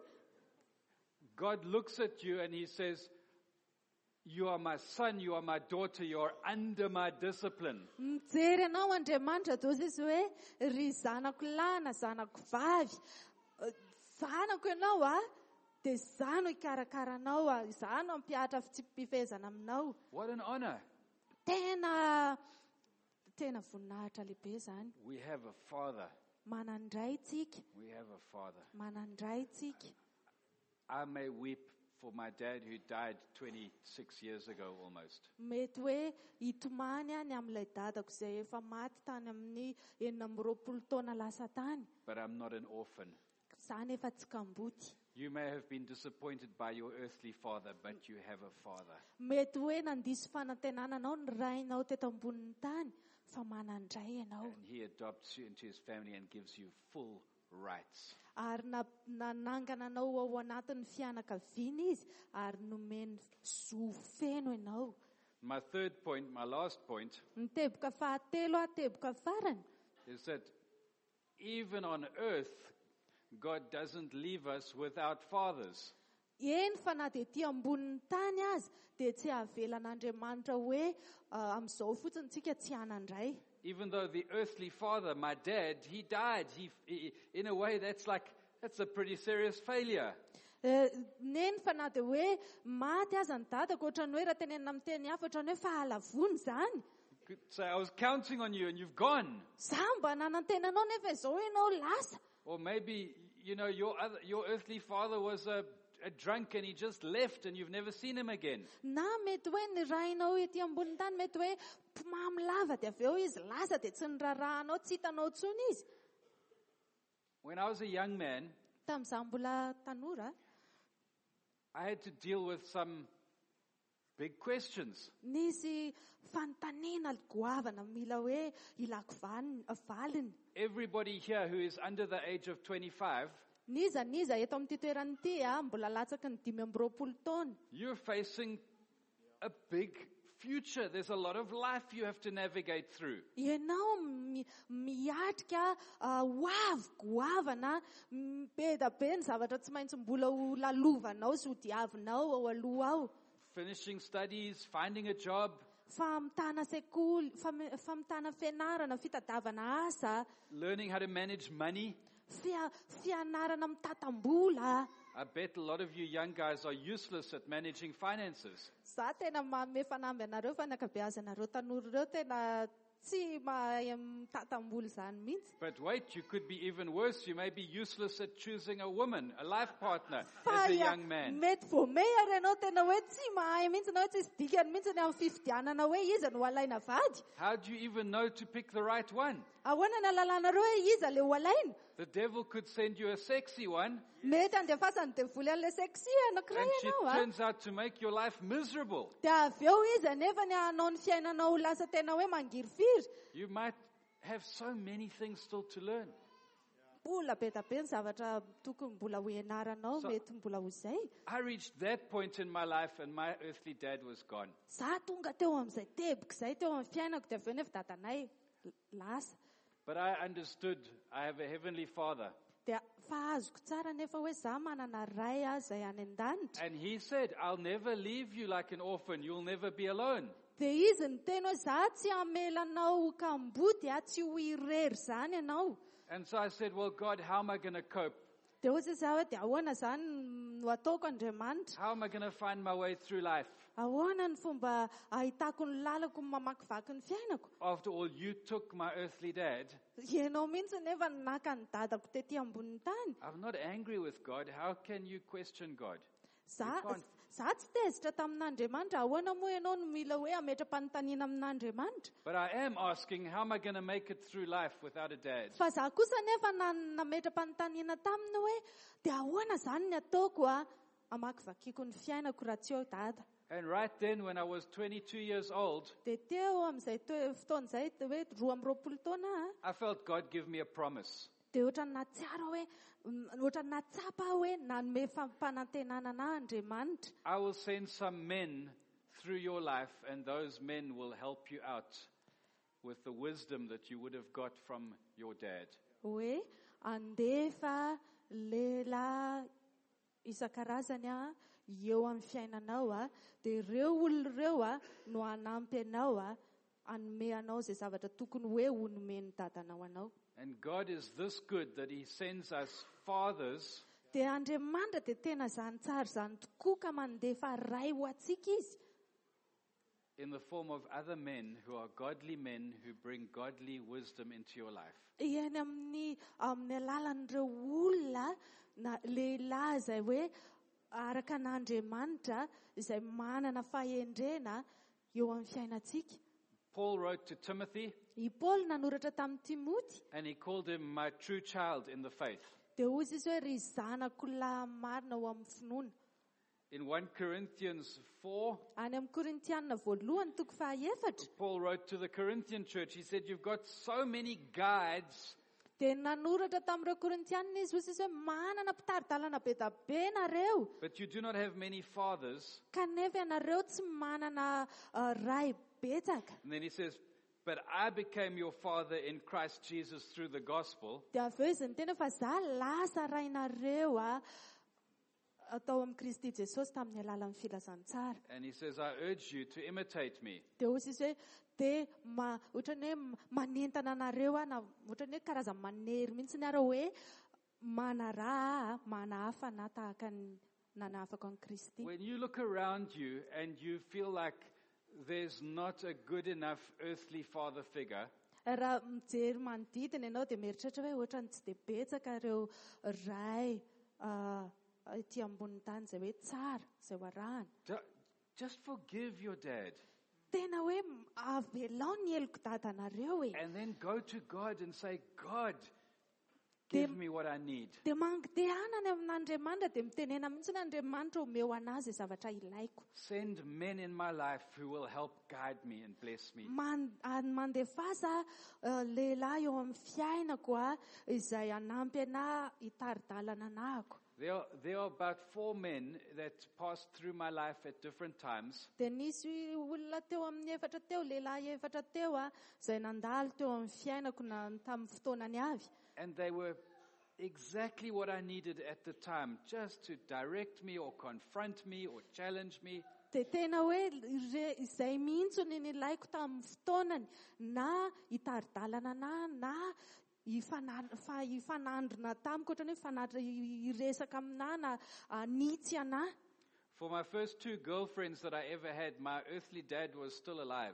[SPEAKER 1] God looks at you and he says, you are my son, you are my daughter, you are under my discipline.
[SPEAKER 2] Mijery anao Andriamanitra toy izy hoe ry zanako lahy na zanako vavy. Zanako ianao dia za no hikarakara anao, za no ampiatra tsy mpifehezana aminao.
[SPEAKER 1] What an honor.
[SPEAKER 2] Tena voninahitra lehibe zany.
[SPEAKER 1] We have a father.
[SPEAKER 2] Manandray tsika.
[SPEAKER 1] We have a father.
[SPEAKER 2] Manandray tsika.
[SPEAKER 1] I may weep for my dad who died 26 years ago almost.
[SPEAKER 2] Mety hoe hitomany any amin'ilay dadako izay efa maty tany amin'ny 40 taona lasa tany.
[SPEAKER 1] But I'm not an orphan.
[SPEAKER 2] Za nefa tsy kamboty.
[SPEAKER 1] You may have been disappointed by your earthly father, but you have a father.
[SPEAKER 2] Mety hoe nandiso fanantenananao ny rainao teto ambonin'ny tany, fa manandray ianao.
[SPEAKER 1] And he adopts you into his family and gives you full rights.
[SPEAKER 2] Ary nanangana anao ao anatin'ny fianakaviana izy, ary nomeny zo feno ianao.
[SPEAKER 1] My third point, my last point,
[SPEAKER 2] Ny teboka fahatelo teboka farany,
[SPEAKER 1] is that even on earth, God doesn't leave us without fathers.
[SPEAKER 2] eny fa na dia ety ambonin'ny tany aza, dia tsy avelan'Andriamanitra hoe amin'izao fotsiny tsika tsy hanandray.
[SPEAKER 1] Even though the earthly father, my dad, he died. He in a way, that's a pretty serious failure.
[SPEAKER 2] Neny fa na dia hoe maty aza ny dadako, ohatrany hoe raha tenenina amin'ny teny hafa, ohatrany hoe fahalavony zany.
[SPEAKER 1] You could say, I was counting on you and you've gone.
[SPEAKER 2] Za mba nanantenanao nefa izao ianao lasa.
[SPEAKER 1] Or maybe, you know, your earthly father was a drunk and he just left and you've never seen him again.
[SPEAKER 2] Na mety hoe ny rainao ety ambonin'ny tany, mety hoe mpimamy lava dia avy eo izy lasa dia tsy nirarahanao, tsy hitanao tsony izy.
[SPEAKER 1] When I was a young man,
[SPEAKER 2] Tamin'izaho mbola tanora,
[SPEAKER 1] I had to deal with some big questions.
[SPEAKER 2] nisy fanontaniana goavana mila hoe ilako valiny.
[SPEAKER 1] Everybody here who is under the age of 25,
[SPEAKER 2] Niza eto amin'ity toeran'ity mbola latsaky ny 25 taona.
[SPEAKER 1] you're facing a big future. There's a lot of life you have to navigate through.
[SPEAKER 2] Ianao miatrika goavana be da be ny zavatra tsy maintsy mbola ho lalovanao sy ho diavinao ao aloha ao.
[SPEAKER 1] Finishing studies, finding a job,
[SPEAKER 2] Famitana sekoly, famitana fianarana, fitadiavana asa,
[SPEAKER 1] learning how to manage money.
[SPEAKER 2] fianarana mitatam-bola.
[SPEAKER 1] I bet a lot of you young guys are useless at managing finances.
[SPEAKER 2] Za tena manome fanamby anareo fa ny ankabeazanareo tanora reo tena tsy mahay mitatam-bola zany mihitsy.
[SPEAKER 1] But wait, you could be even worse. You may be useless at choosing a woman, a life partner,
[SPEAKER 2] Fa
[SPEAKER 1] as a young man.
[SPEAKER 2] mety voamey ary ianao tena hoe tsy mahay mihitsy na hoe tsy dikany mihitsy ny amin'ny fifidianana hoe iza no alaina vady.
[SPEAKER 1] How do you even know to pick the right one?
[SPEAKER 2] Ahoana ny alalanareo hoe iza le ho alaina?
[SPEAKER 1] The devil could send you a sexy one,
[SPEAKER 2] Mety andefasany devoly an'le sexy anankiray
[SPEAKER 1] and she
[SPEAKER 2] ianao
[SPEAKER 1] turns out to make your life miserable.
[SPEAKER 2] Dia avy eo izy anefa ny anao ny fiainanao lasa tena hoe mangirifiry.
[SPEAKER 1] You might have so many things still to learn.
[SPEAKER 2] Mbola be da be ny zavatra tokony mbola ho ianaranao,
[SPEAKER 1] So-
[SPEAKER 2] mety mbola ho izay.
[SPEAKER 1] I reached that point in my life, and my earthly dad was gone.
[SPEAKER 2] Za tonga teo amin'izay teboka izay teo amin'ny fiainako dia avy eo nefa dadanay lasa.
[SPEAKER 1] But I understood I have a heavenly father.
[SPEAKER 2] Dia fahazoko tsara nefa hoe za manana ray izay any an-danitra.
[SPEAKER 1] And he said, I'll never leave you like an orphan. You'll never be alone.
[SPEAKER 2] Dia izy ny teny hoe za tsy amelanao kambody, tsy ho irery zany ianao.
[SPEAKER 1] And so I said, well, God, how am I going to cope?
[SPEAKER 2] Dia hoy za hoe dia ahoana zany no ataoko Andriamanitra?
[SPEAKER 1] How am I going to find my way through life?
[SPEAKER 2] Ahoana ny fomba ahitako ny lalako ny mamakivaky ny fiainako?
[SPEAKER 1] After all, you took my earthly dad.
[SPEAKER 2] Ianao mihitsy nefa naka ny dadako tety ambonin'ny tany.
[SPEAKER 1] I'm not angry with God. How can you question God?
[SPEAKER 2] Za
[SPEAKER 1] You can't.
[SPEAKER 2] za tsy tezitra tamin'Andriamanitra. Ahoana moa ianao no mila hoe ametra-panontaniana amin'Andriamanitra?
[SPEAKER 1] But I am asking, how am I going to make it through life without a dad?
[SPEAKER 2] Fa za kosa nefa nametra-panontaniana taminy hoe dia ahoana zany ny ataoko amakivakiako ny fiainako raha tsy eo dada.
[SPEAKER 1] And right then, when I was 22 years old,
[SPEAKER 2] Dia teo amin'izay fotoana izay hoe 12 taona
[SPEAKER 1] I felt God give me a promise.
[SPEAKER 2] dia ohatrany natsiaro hoe ohatrany natsapa hoe nanome fampanantenana na Andriamanitra.
[SPEAKER 1] I will send some men through your life, and those men will help you out with the wisdom that you would have got from your dad.
[SPEAKER 2] Hoe andefa lehilahy isan-karazany eo amin'ny fiainanao dia ireo olona ireo no hanampy anao hanome anao izay zavatra tokony hoe ho nomen'ny dadanao anao.
[SPEAKER 1] And God is this good that He sends us fathers
[SPEAKER 2] Dia Andriamanitra dia tena zany tsara zany tokoa ka mandefa ray ho antsika izy.
[SPEAKER 1] in the form of other men who are godly men who bring godly wisdom into your life.
[SPEAKER 2] Eny amin'ny alalan'ireo olona na lehilahy izay hoe araka n'Andriamanitra izay manana fahendrena eo amin'ny fiainantsika.
[SPEAKER 1] Paul wrote to Timothy,
[SPEAKER 2] I Paul nanoratra tamin'ny Timoty
[SPEAKER 1] and he called him my true child in the faith.
[SPEAKER 2] dia hozy izy hoe ry zanako lahy marina ho amin'ny finoana.
[SPEAKER 1] In 1 Corinthians 4,
[SPEAKER 2] Any amin'ny Korintianina voalohany toko 14
[SPEAKER 1] Paul wrote to the Corinthian church, he said, you've got so many guides,
[SPEAKER 2] dia nanoratra tamin'ireo Korintianina izy hozy izy hoe manana mpitaridalana be da be nareo
[SPEAKER 1] but you do not have many fathers.
[SPEAKER 2] kanefa ianareo tsy manana ray betsaka.
[SPEAKER 1] And then he says, but I became your father in Christ Jesus through the gospel.
[SPEAKER 2] Dia avy eo izy ny tena fa za lasa rainareo atao amin'ny Kristy Jesosy tamin'ny alalan'ny filazantsara.
[SPEAKER 1] And he says, I urge you to imitate me.
[SPEAKER 2] Dia hozy izy hoe dia ohatrany hoe manentana anareo na ohatrany hoe karazany manery mihitsy ny areo hoe manaraha manahafa na tahaka ny nanahafako an'i Kristy.
[SPEAKER 1] When you look around you and you feel like there's not a good enough earthly father figure,
[SPEAKER 2] Raha mijery manodidina ianao dia mieritreritra hoe ohatrany tsy dia betsaka ireo ray ety ambonin'ny tany izay hoe tsara, izay ho arahana.
[SPEAKER 1] just forgive your dad.
[SPEAKER 2] Tena hoe avelao ny eloko dadanareo e.
[SPEAKER 1] And then go to God and say, God, Give me what I need.
[SPEAKER 2] Dia mangidehanany amin'Andriamanitra dia mitenena mihitsy n'Andriamanitra omeo anazy zavatra ilaiko.
[SPEAKER 1] Send men in my life who will help guide me and bless me.
[SPEAKER 2] Mandevasa lehilahy eo amin'ny fiainako izay anampy anahy hitari-dalana anahako.
[SPEAKER 1] There are about 4 men that passed through my life at different times.
[SPEAKER 2] Dia nisy olona teo amin'ny efatra teo, lehilahy efatra teo izay nandalo teo amin'ny fiainako tamin'ny fotoanany avy.
[SPEAKER 1] And they were exactly what I needed at the time, just to direct me or confront me or challenge me.
[SPEAKER 2] Dia tena hoe izay mihitsy ny nilaiko tamin'ny fotoanany, na hitari-dalana na hifanandrina tamiko, ohatrany hoe hiresaka aminahy na nitsy anahy.
[SPEAKER 1] For my first 2 girlfriends that I ever had, my earthly dad was still alive.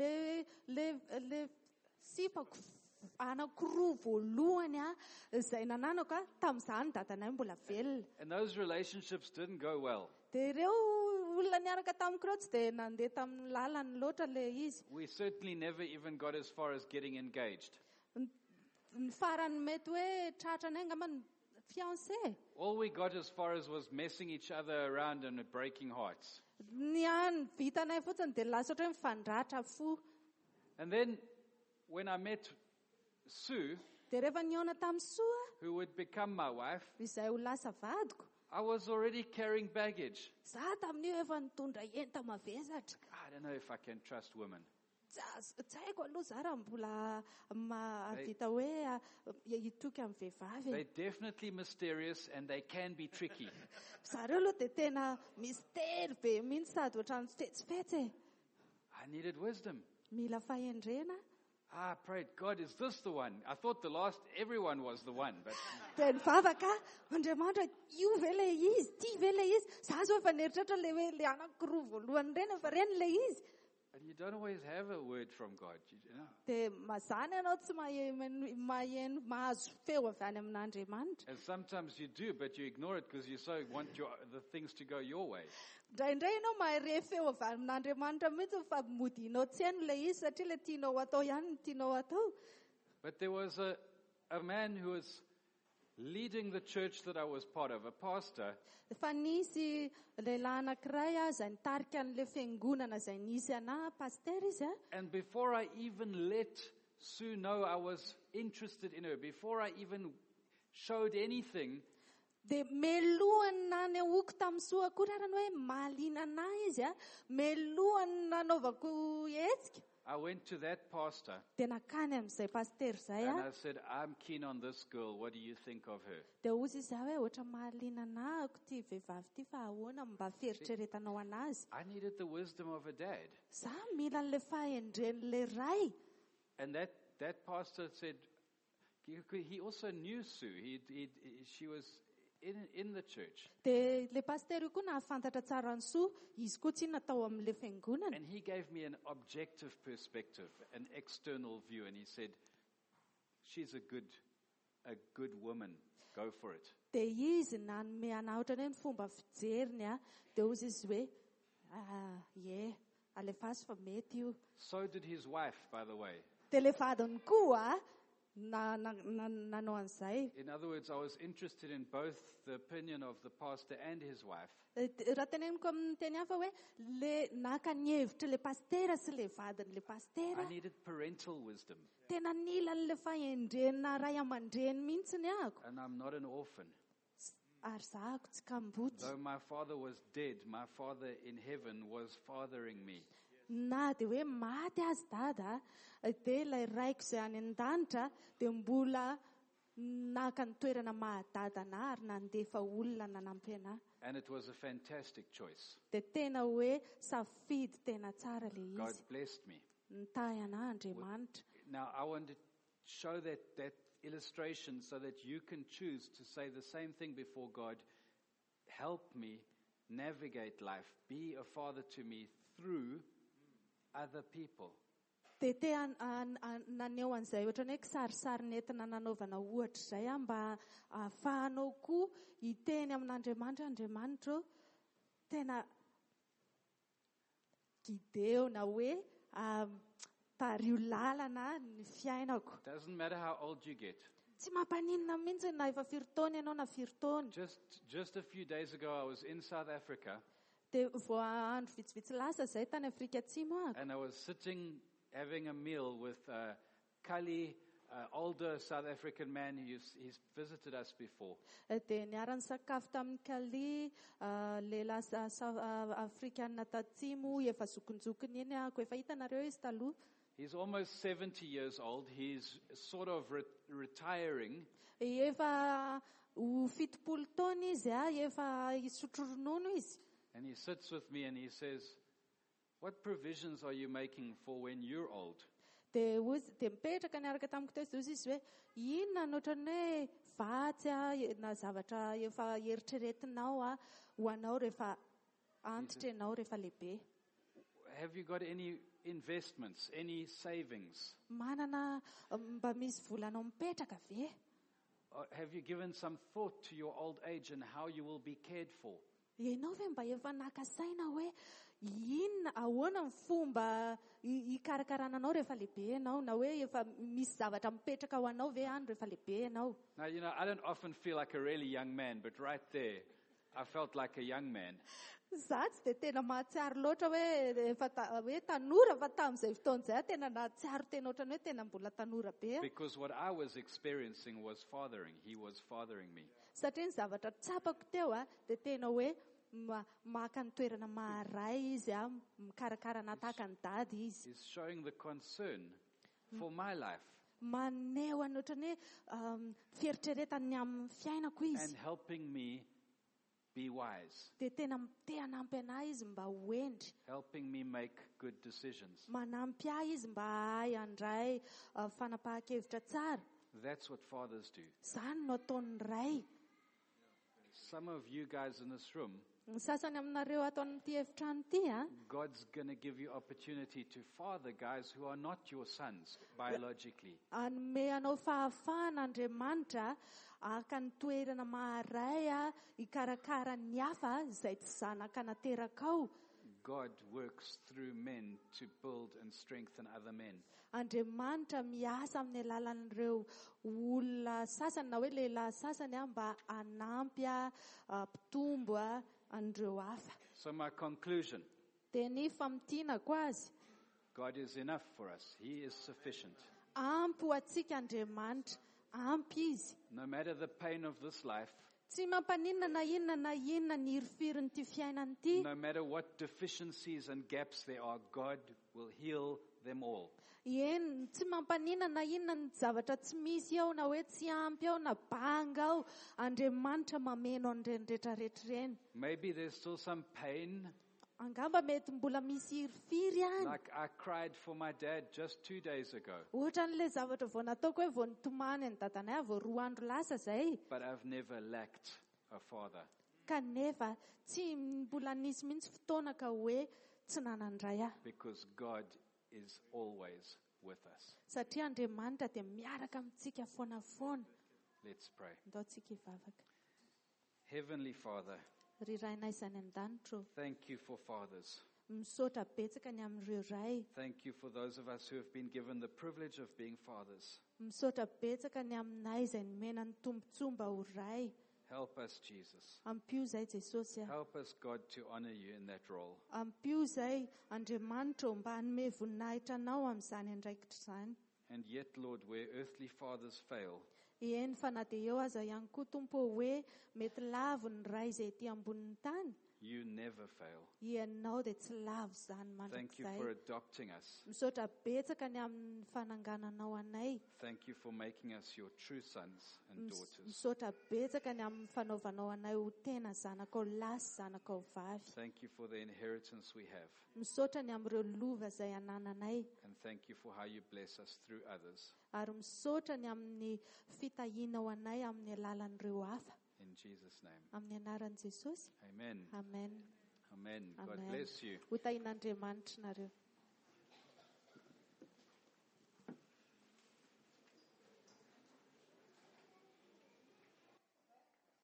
[SPEAKER 2] Le sipako anakiroa voalohany izay nananako tamin'izany dadanay mbola velona.
[SPEAKER 1] And those relationships didn't go well.
[SPEAKER 2] Dia ireo olona niaraka tamiko ireo tsy dia nandeha tamin'ny lalany loatra le izy.
[SPEAKER 1] We certainly never even got as far as getting engaged.
[SPEAKER 2] Ny farany mety hoe tratranay angamba ny fiancé.
[SPEAKER 1] All we got as far as was messing each other around and breaking hearts.
[SPEAKER 2] Ny vitanay fotsiny dia lasa ohatra hoe mifandratra fo.
[SPEAKER 1] And then when I met Sue,
[SPEAKER 2] Dia rehefa niona tamin'ny Soa,
[SPEAKER 1] who would become my wife,
[SPEAKER 2] izay ho lasa vadiko,
[SPEAKER 1] I was already carrying baggage.
[SPEAKER 2] za tamin'io efa nitondra enta mavesatra.
[SPEAKER 1] I don't know if I can trust women.
[SPEAKER 2] Tsy haiko aloha za raha mbola vita hoe hitoky amin'ny vehivavy.
[SPEAKER 1] They're definitely mysterious and they can be tricky.
[SPEAKER 2] Zareo aloha dia tena mistera be mihitsy sady ohatrany fetsifetsy.
[SPEAKER 1] I needed wisdom.
[SPEAKER 2] Mila fahendrena.
[SPEAKER 1] I prayed, God, is this the one? I thought everyone was the one, but
[SPEAKER 2] Dia nivavaka, Andriamanitra, io ve le izy, ty ve le izy. Za zao efa nieritreritra le hoe le anakiroa voalohany reny fa reny le izy.
[SPEAKER 1] and you don't always have a word from God, you know.
[SPEAKER 2] Dia mazany ianao tsy maheno mahazo feo avy any amin'Andriamanitra.
[SPEAKER 1] And sometimes you do, but you ignore it because you so want the things to go your way.
[SPEAKER 2] Indraindray ianao mahare feo avy amin'Andriamanitra mihitsy fa modinao tsy haino le izy satria le tianao atao ihany no tianao atao.
[SPEAKER 1] But there was a man who was leading the church that I was part of, a pastor,
[SPEAKER 2] Fa nisy lehilahy anankiray izay nitarika an'le fiangonana izay nisy anahy pastery izy
[SPEAKER 1] and before I even let Sue know I was interested in her, before I even showed anything,
[SPEAKER 2] dia melohany nanehoako tamin'ny Soa koa rarany hoe mahaliana anahy izy melohany nanaovako hetsika.
[SPEAKER 1] I went to that pastor
[SPEAKER 2] Dia nakany amin'izay pastery izay
[SPEAKER 1] and I said, I'm keen on this girl. What do you think of her?
[SPEAKER 2] dia hozy izy hoe ohatra mahaliana anahy ty vehivavy ty fa ahoana mba fieritreretanao anazy.
[SPEAKER 1] I needed the wisdom of a dad.
[SPEAKER 2] Za mila an'le fahendren'le ray.
[SPEAKER 1] And that pastor said, he also knew Sue. She was in the church.
[SPEAKER 2] Dia le pastery koa nahafantatra tsara ny Soa, izy koa tsy natao amin'le fiangonana.
[SPEAKER 1] And he gave me an objective perspective, an external view. And he said, she's a good woman. Go for it.
[SPEAKER 2] Dia izy nanome anahy ohatrany hoe ny fomba fijeriny dia hozy izy hoe alefaso fa mety io.
[SPEAKER 1] So did his wife, by the way.
[SPEAKER 2] Dia le vadiny koa nanao an'izay.
[SPEAKER 1] In other words, I was interested in both the opinion of the pastor and his wife.
[SPEAKER 2] Raha teneniko amin'ny teny hafa hoe le naka ny hevitra le pastera sy le vadin'le pastera.
[SPEAKER 1] I needed parental wisdom.
[SPEAKER 2] Tena nila an'le fahendrena ray aman-dreny mihitsy ny ako.
[SPEAKER 1] And I'm not an orphan.
[SPEAKER 2] Ary za ako tsy kambotsy.
[SPEAKER 1] Though my father was dead, my father in heaven was fathering me.
[SPEAKER 2] Na dia hoe maty azy dada dia ilay raiko izay any an-danitra dia mbola naka ny toerana mahadadana ary nandefa olona nanampy anahy.
[SPEAKER 1] And it was a fantastic choice.
[SPEAKER 2] Dia tena hoe safidy tena tsara le
[SPEAKER 1] God
[SPEAKER 2] izy.
[SPEAKER 1] blessed me.
[SPEAKER 2] Nitahy anahy Andriamanitra.
[SPEAKER 1] Now, I want to show that illustration so that you can choose to say the same thing before God. Help me navigate life. Be a father to me through other people.
[SPEAKER 2] Dia naneho an'izay ohatrany hoe kisarisary nentina nanaovana ohatra izay mba ahafahanao koa hiteny amin'Andriamanitra, Andriamanitra tena gideo na hoe tario lalana ny fiainako.
[SPEAKER 1] Doesn't matter how old you get.
[SPEAKER 2] Tsy mampaninona mihitsy na efa firy taona ianao na firy taona.
[SPEAKER 1] Just a few days ago, I was in South Africa,
[SPEAKER 2] Dia vao andro vitsivitsy lasa izay tany Afrika Atsimo ako.
[SPEAKER 1] and I was sitting having a meal with Kali, older South African man. He's visited us before.
[SPEAKER 2] Dia niara nisakafo tamin'ny Kali, lehilahy Afrikanina tatsimo, efa zokonjokony iny ako. Efa hitanareo izy taloha.
[SPEAKER 1] He's almost 70 years old. He's sort of retiring.
[SPEAKER 2] Efa ho 70 taona izy, efa hisotro ronono izy.
[SPEAKER 1] And he sits with me and he says, "What provisions are you making for when you're old?"
[SPEAKER 2] Dia mipetraka niaraka tamiko teo izy hoe, inona ny ohatran'ny hoe vatsy na zavatra efa eritreretinao ho anao rehefa antitra ianao rehefa lehibe.
[SPEAKER 1] Have you got any investments, any savings?
[SPEAKER 2] Manana mba misy volanao mipetraka ve?
[SPEAKER 1] Have you given some thought to your old age and how you will be cared for?
[SPEAKER 2] Ianao ve mba efa nakasaina hoe inona ahoana ny fomba hikarakarana anao rehefa lehibe ianao, na hoe efa misy zavatra mipetraka ho anao ve any rehefa lehibe ianao?
[SPEAKER 1] Now, I don't often feel like a really young man, but right there, I felt like a young man.
[SPEAKER 2] Za tsy dia tena mahatsiaro loatra hoe tanora, fa tamin'izay fotoana izay tena nahatsiaro tena ohatrany hoe tena mbola tanora be.
[SPEAKER 1] Because what I was experiencing was fathering. He was fathering me.
[SPEAKER 2] Satria ny zavatra tsapako teo dia tena hoe maka ny toerana maharay izy, mikarakara tahaka ny dady izy.
[SPEAKER 1] He's showing the concern for my life
[SPEAKER 2] Maneho ny ohatrany hoe fieritreretany amin'ny fiainako izy.
[SPEAKER 1] and helping me be wise,
[SPEAKER 2] Dia tena te hanampy anahy izy mba hoendry,
[SPEAKER 1] helping me make good decisions.
[SPEAKER 2] manampy ahy izy mba hahay handray fanapahan-kevitra tsara.
[SPEAKER 1] That's what fathers do.
[SPEAKER 2] Izany no ataon'ny ray.
[SPEAKER 1] Some of you guys in this room,
[SPEAKER 2] Ny sasany aminareo ato amin'ity efitrano ity,
[SPEAKER 1] God's going to give you opportunity to father guys who are not your sons biologically.
[SPEAKER 2] anome anao fahafahana Andriamanitra aka ny toerana maharay hikarakara ny hafa izay tsy zanaka nateraka ao.
[SPEAKER 1] God works through men to build and strengthen other men.
[SPEAKER 2] Andriamanitra miasa amin'ny alalan'ireo olona sasany na hoe lehilahy sasany mba hanampy mpitombo an'ireo hafa.
[SPEAKER 1] So my conclusion,
[SPEAKER 2] Dia ny famitianako azy,
[SPEAKER 1] God is enough for us. He is sufficient.
[SPEAKER 2] ampy ho antsika Andriamanitra, ampy izy.
[SPEAKER 1] No matter the pain of this life,
[SPEAKER 2] Tsy mampaninona na inona ny hirifirin'ity fiainana ity.
[SPEAKER 1] no matter what deficiencies and gaps there are, God will heal them all.
[SPEAKER 2] Tsy mampaninona na inona ny zavatra tsy misy ao na hoe tsy ampy ao na banga ao, Andriamanitra mameno an'ireny rehetrarehetra ireny.
[SPEAKER 1] Maybe there's still some pain.
[SPEAKER 2] Angamba mety mbola misy hirifiry ihany.
[SPEAKER 1] Like I cried for my dad just 2 days ago,
[SPEAKER 2] Ohatra n'ilay zavatra vao nataoko hoe vao nitomany ny dadanay vao 2 andro lasa izay.
[SPEAKER 1] but I've never lacked a father.
[SPEAKER 2] Kanefa tsy mbola nisy mihitsy fotoana ka hoe tsy nanandray aho.
[SPEAKER 1] Because God is always with us.
[SPEAKER 2] Satria Andriamanitra dia miaraka amintsika foana foana.
[SPEAKER 1] Let's pray.
[SPEAKER 2] Ndao tsika hivavaka.
[SPEAKER 1] Heavenly Father,
[SPEAKER 2] Ry rainay izany an-danitra,
[SPEAKER 1] thank you for fathers.
[SPEAKER 2] misaotra betsaka ny amin'ireo ray.
[SPEAKER 1] Thank you for those of us who have been given the privilege of being fathers.
[SPEAKER 2] Misaotra betsaka ny aminay izay nomena ny tombontsoa mba ho ray.
[SPEAKER 1] Help us, Jesus.
[SPEAKER 2] Ampio izay Jesosy.
[SPEAKER 1] Help us, God, to honor you in that role.
[SPEAKER 2] Ampio izay Andriamanitra mba hanome voninahitra anao amin'izany andraikitra izany.
[SPEAKER 1] And yet, Lord, where earthly fathers fail,
[SPEAKER 2] Eny fa na dia eo aza ihany koa Tompo hoe mety lavo ny ray izay ety ambonin'ny tany.
[SPEAKER 1] you never fail.
[SPEAKER 2] Ianao dia tsy lavo izany
[SPEAKER 1] Thank you for
[SPEAKER 2] mandrakizay.
[SPEAKER 1] adopting us.
[SPEAKER 2] Misaotra betsaka ny amin'ny fanangananao anay.
[SPEAKER 1] Thank you for making us your true sons and daughters.
[SPEAKER 2] Misaotra betsaka ny amin'ny fanaovanao anay ho tena zanakao lahy sy zanakao vavy.
[SPEAKER 1] Thank you for the inheritance we have.
[SPEAKER 2] Misaotra ny amin'ireo lova izay anananay.
[SPEAKER 1] And thank you for how you bless us through others.
[SPEAKER 2] Ary misaotra ny amin'ny fitahianao anay amin'ny alalan'ireo hafa.
[SPEAKER 1] In Jesus' name.
[SPEAKER 2] Amin'ny anaran'i Jesosy.
[SPEAKER 1] Amen.
[SPEAKER 2] Amen.
[SPEAKER 1] Amen. God
[SPEAKER 2] Amen.
[SPEAKER 1] bless you.
[SPEAKER 2] Ho tahin'Andriamanitra nareo.